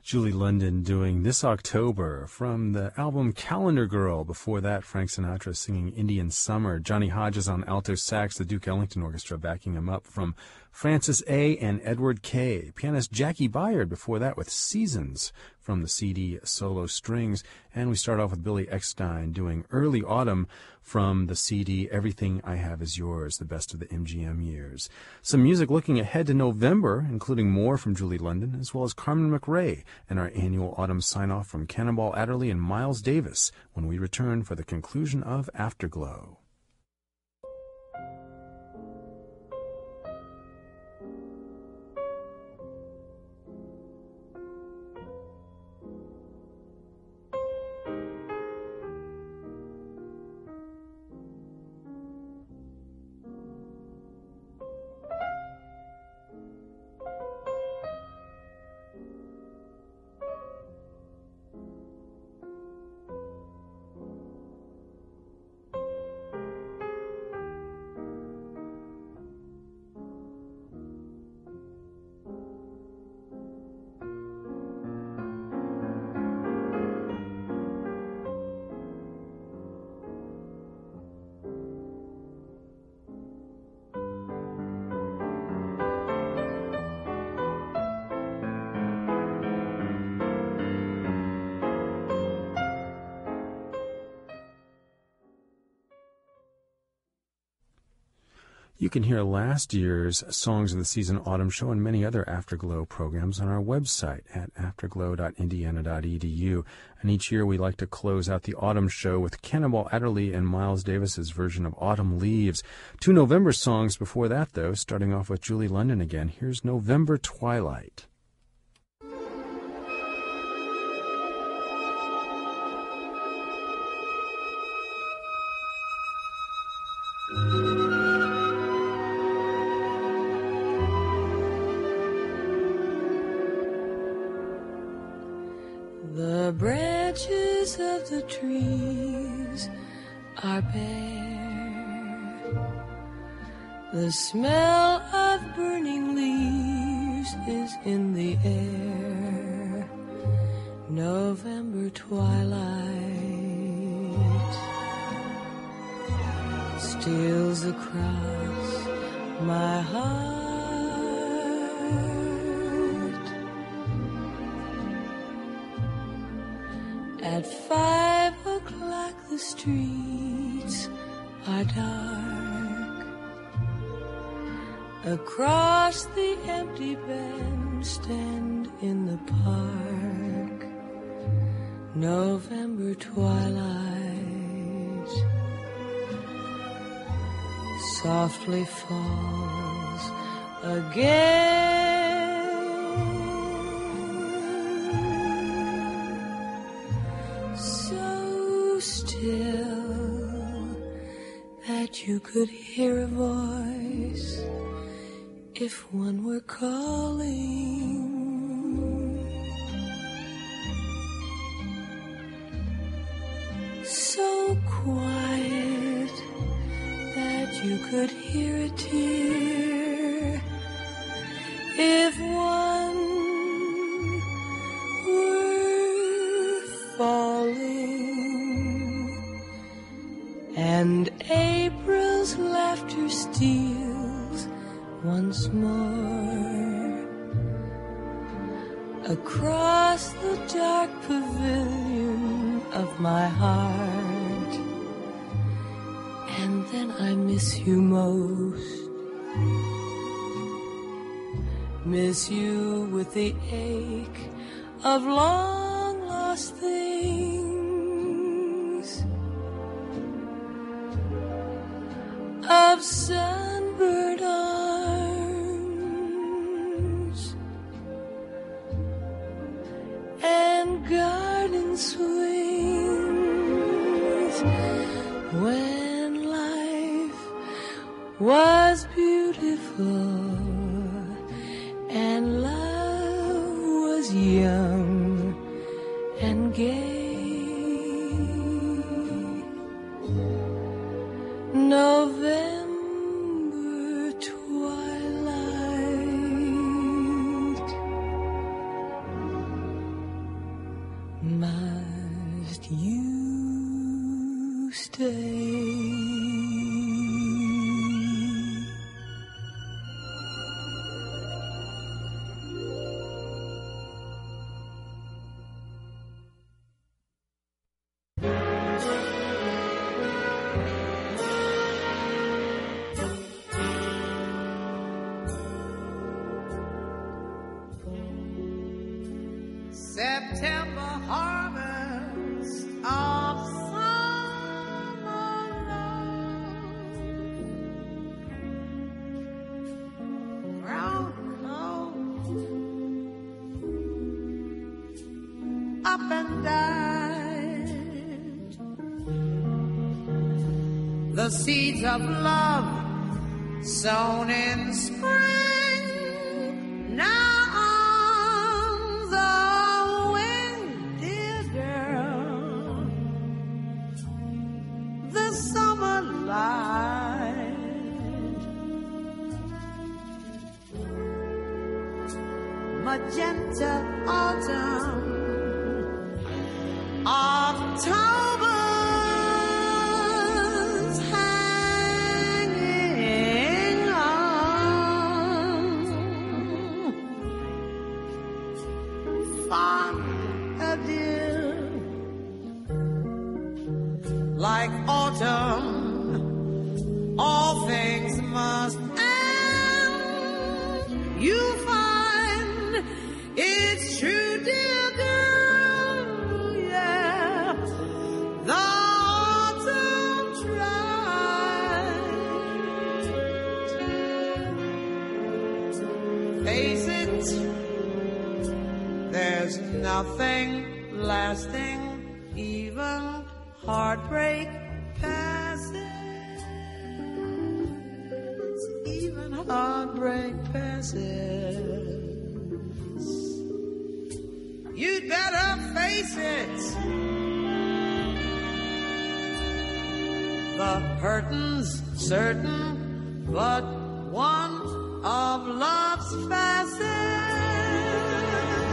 Julie London doing This October from the album Calendar Girl. Before that, Frank Sinatra singing Indian Summer. Johnny Hodges on alto sax, the Duke Ellington Orchestra backing him up from Francis A. and Edward K. Pianist Jackie Byard before that with Seasons from the C D Solo Strings. And we start off with Billy Eckstine doing Early Autumn from the C D Everything I Have Is Yours, the best of the M G M years. Some music looking ahead to November, including more from Julie London, as well as Carmen McRae, and our annual autumn sign-off from Cannonball Adderley and Miles Davis when we return for the conclusion of Afterglow. You can hear last year's Songs of the Season Autumn Show and many other Afterglow programs on our website at afterglow dot indiana dot e d u. And each year we like to close out the Autumn Show with Cannonball Adderley and Miles Davis's version of Autumn Leaves. Two November songs before that, though, starting off with Julie London again. Here's November Twilight. The branches of the trees are bare. The smell of burning leaves is in the air. November twilight steals across my heart. At five o'clock the streets are dark. Across the empty bandstand in the park, November twilight softly falls again. Still that you could hear a voice if one were calling. So quiet that you could hear a tear if one were falling. And April's laughter steals once more across the dark pavilion of my heart. And then I miss you most, miss you with the ache of long lost things, of sunburned arms and garden swings, when life was beautiful and love was young and gay. November twilight. you stay. September harvest of summer love, ground cold, up and died. The seeds of love sown in spring now. Magenta autumn, October's hanging on. Fond adieu, like autumn, all things must end. You find it's true, dear girl, yeah. The autumn tries. Face it, there's nothing lasting, even heartbreak passes, even heartbreak passes. You'd better face it. The hurting's certain, but one of love's facets.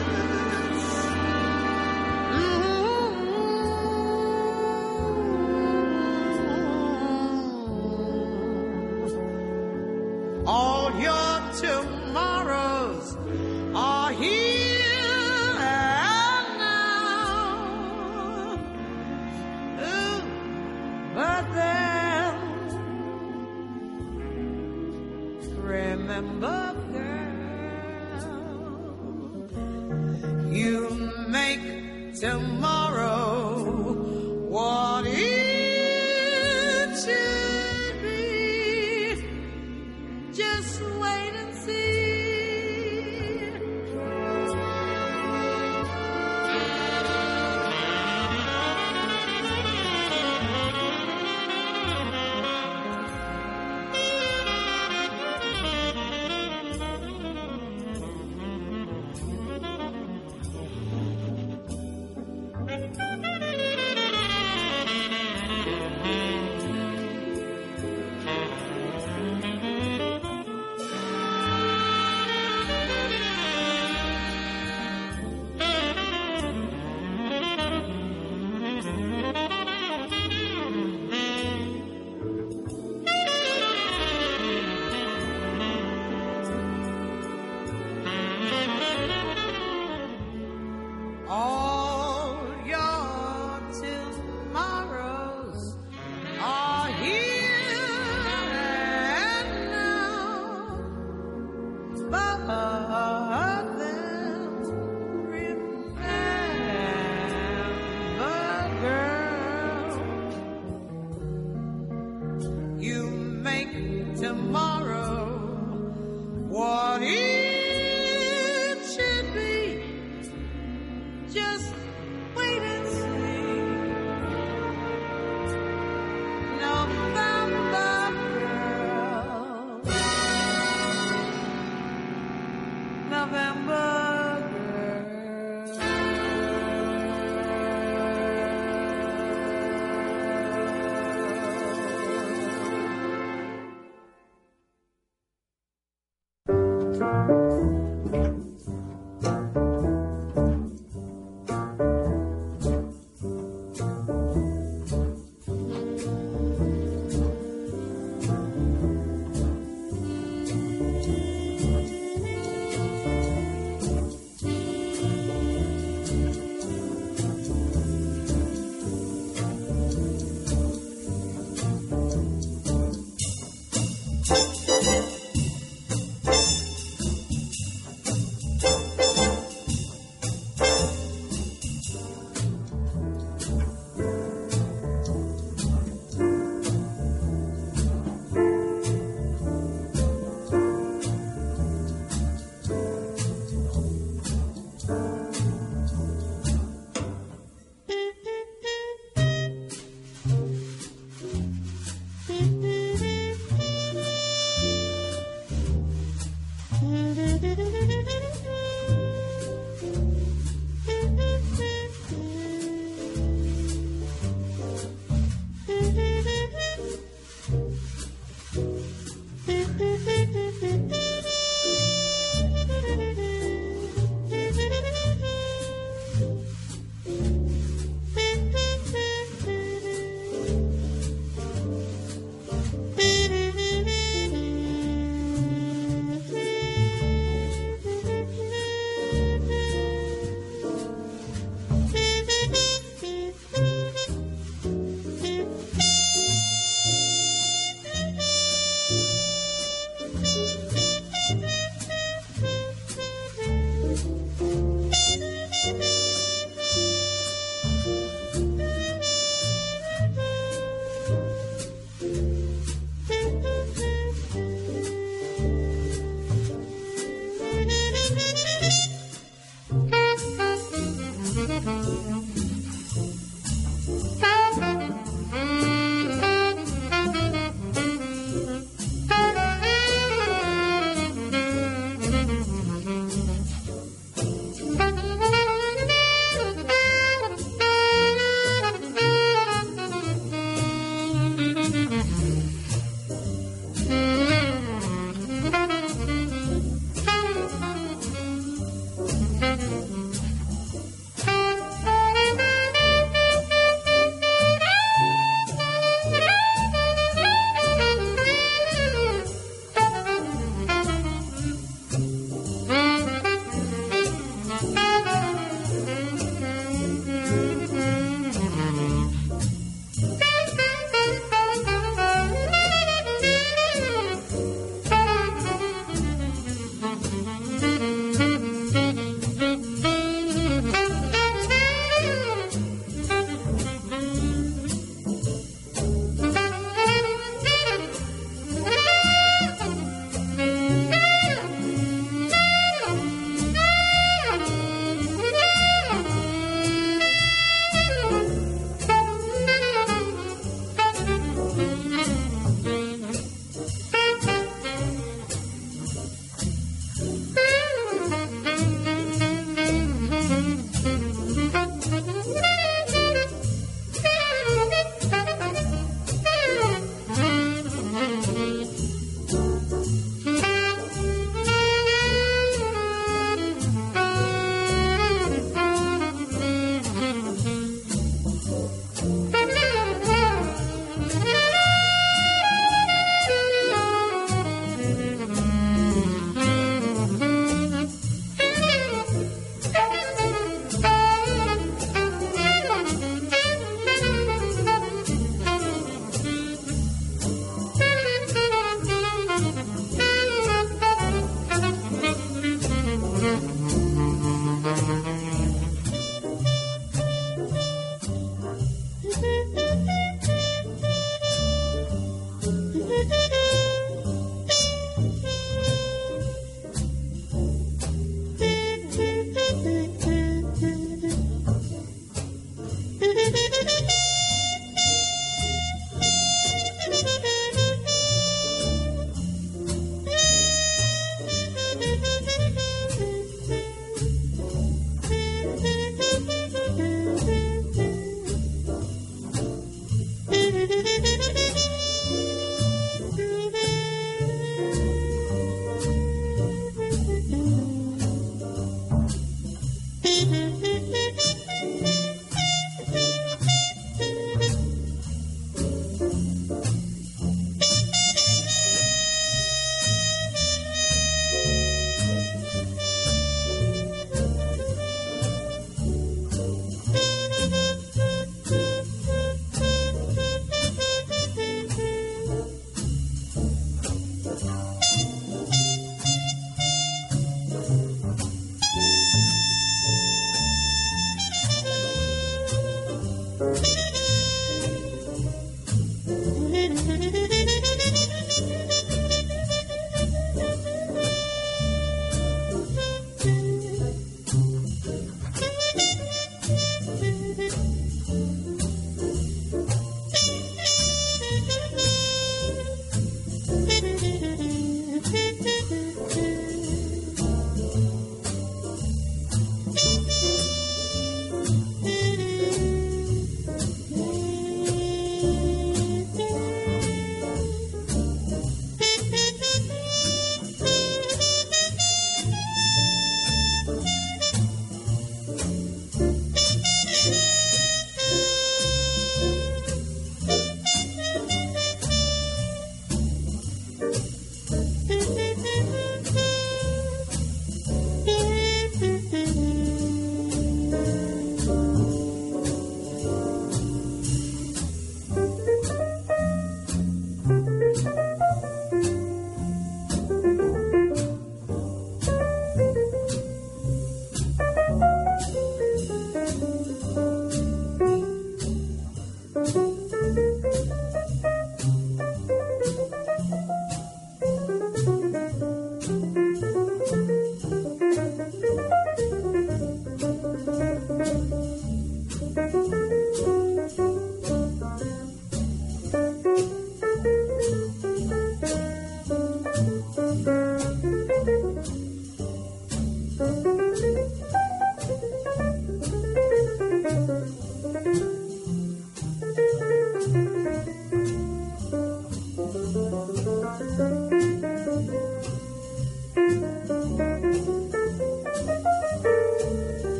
Mm-hmm. All your tomorrows are here. But then, remember, girl, you make tomorrow what it should be. Just wait and see.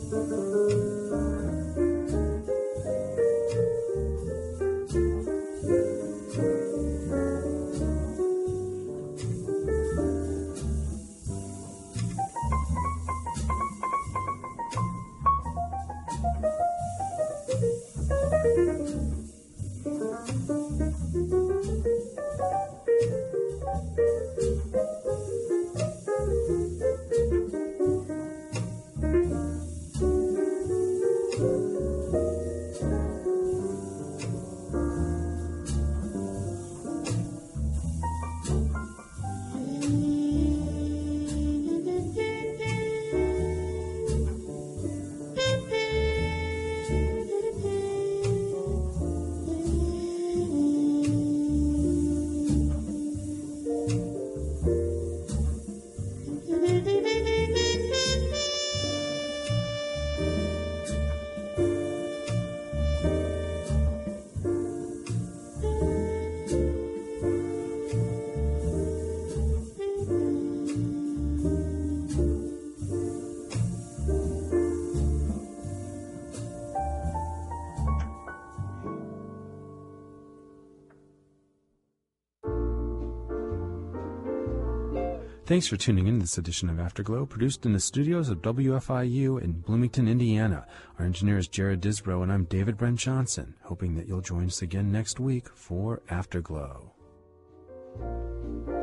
Thanks for tuning in to this edition of Afterglow, produced in the studios of W F I U in Bloomington, Indiana. Our engineer is Jared Disbrow, and I'm David Brent Johnson, hoping that you'll join us again next week for Afterglow.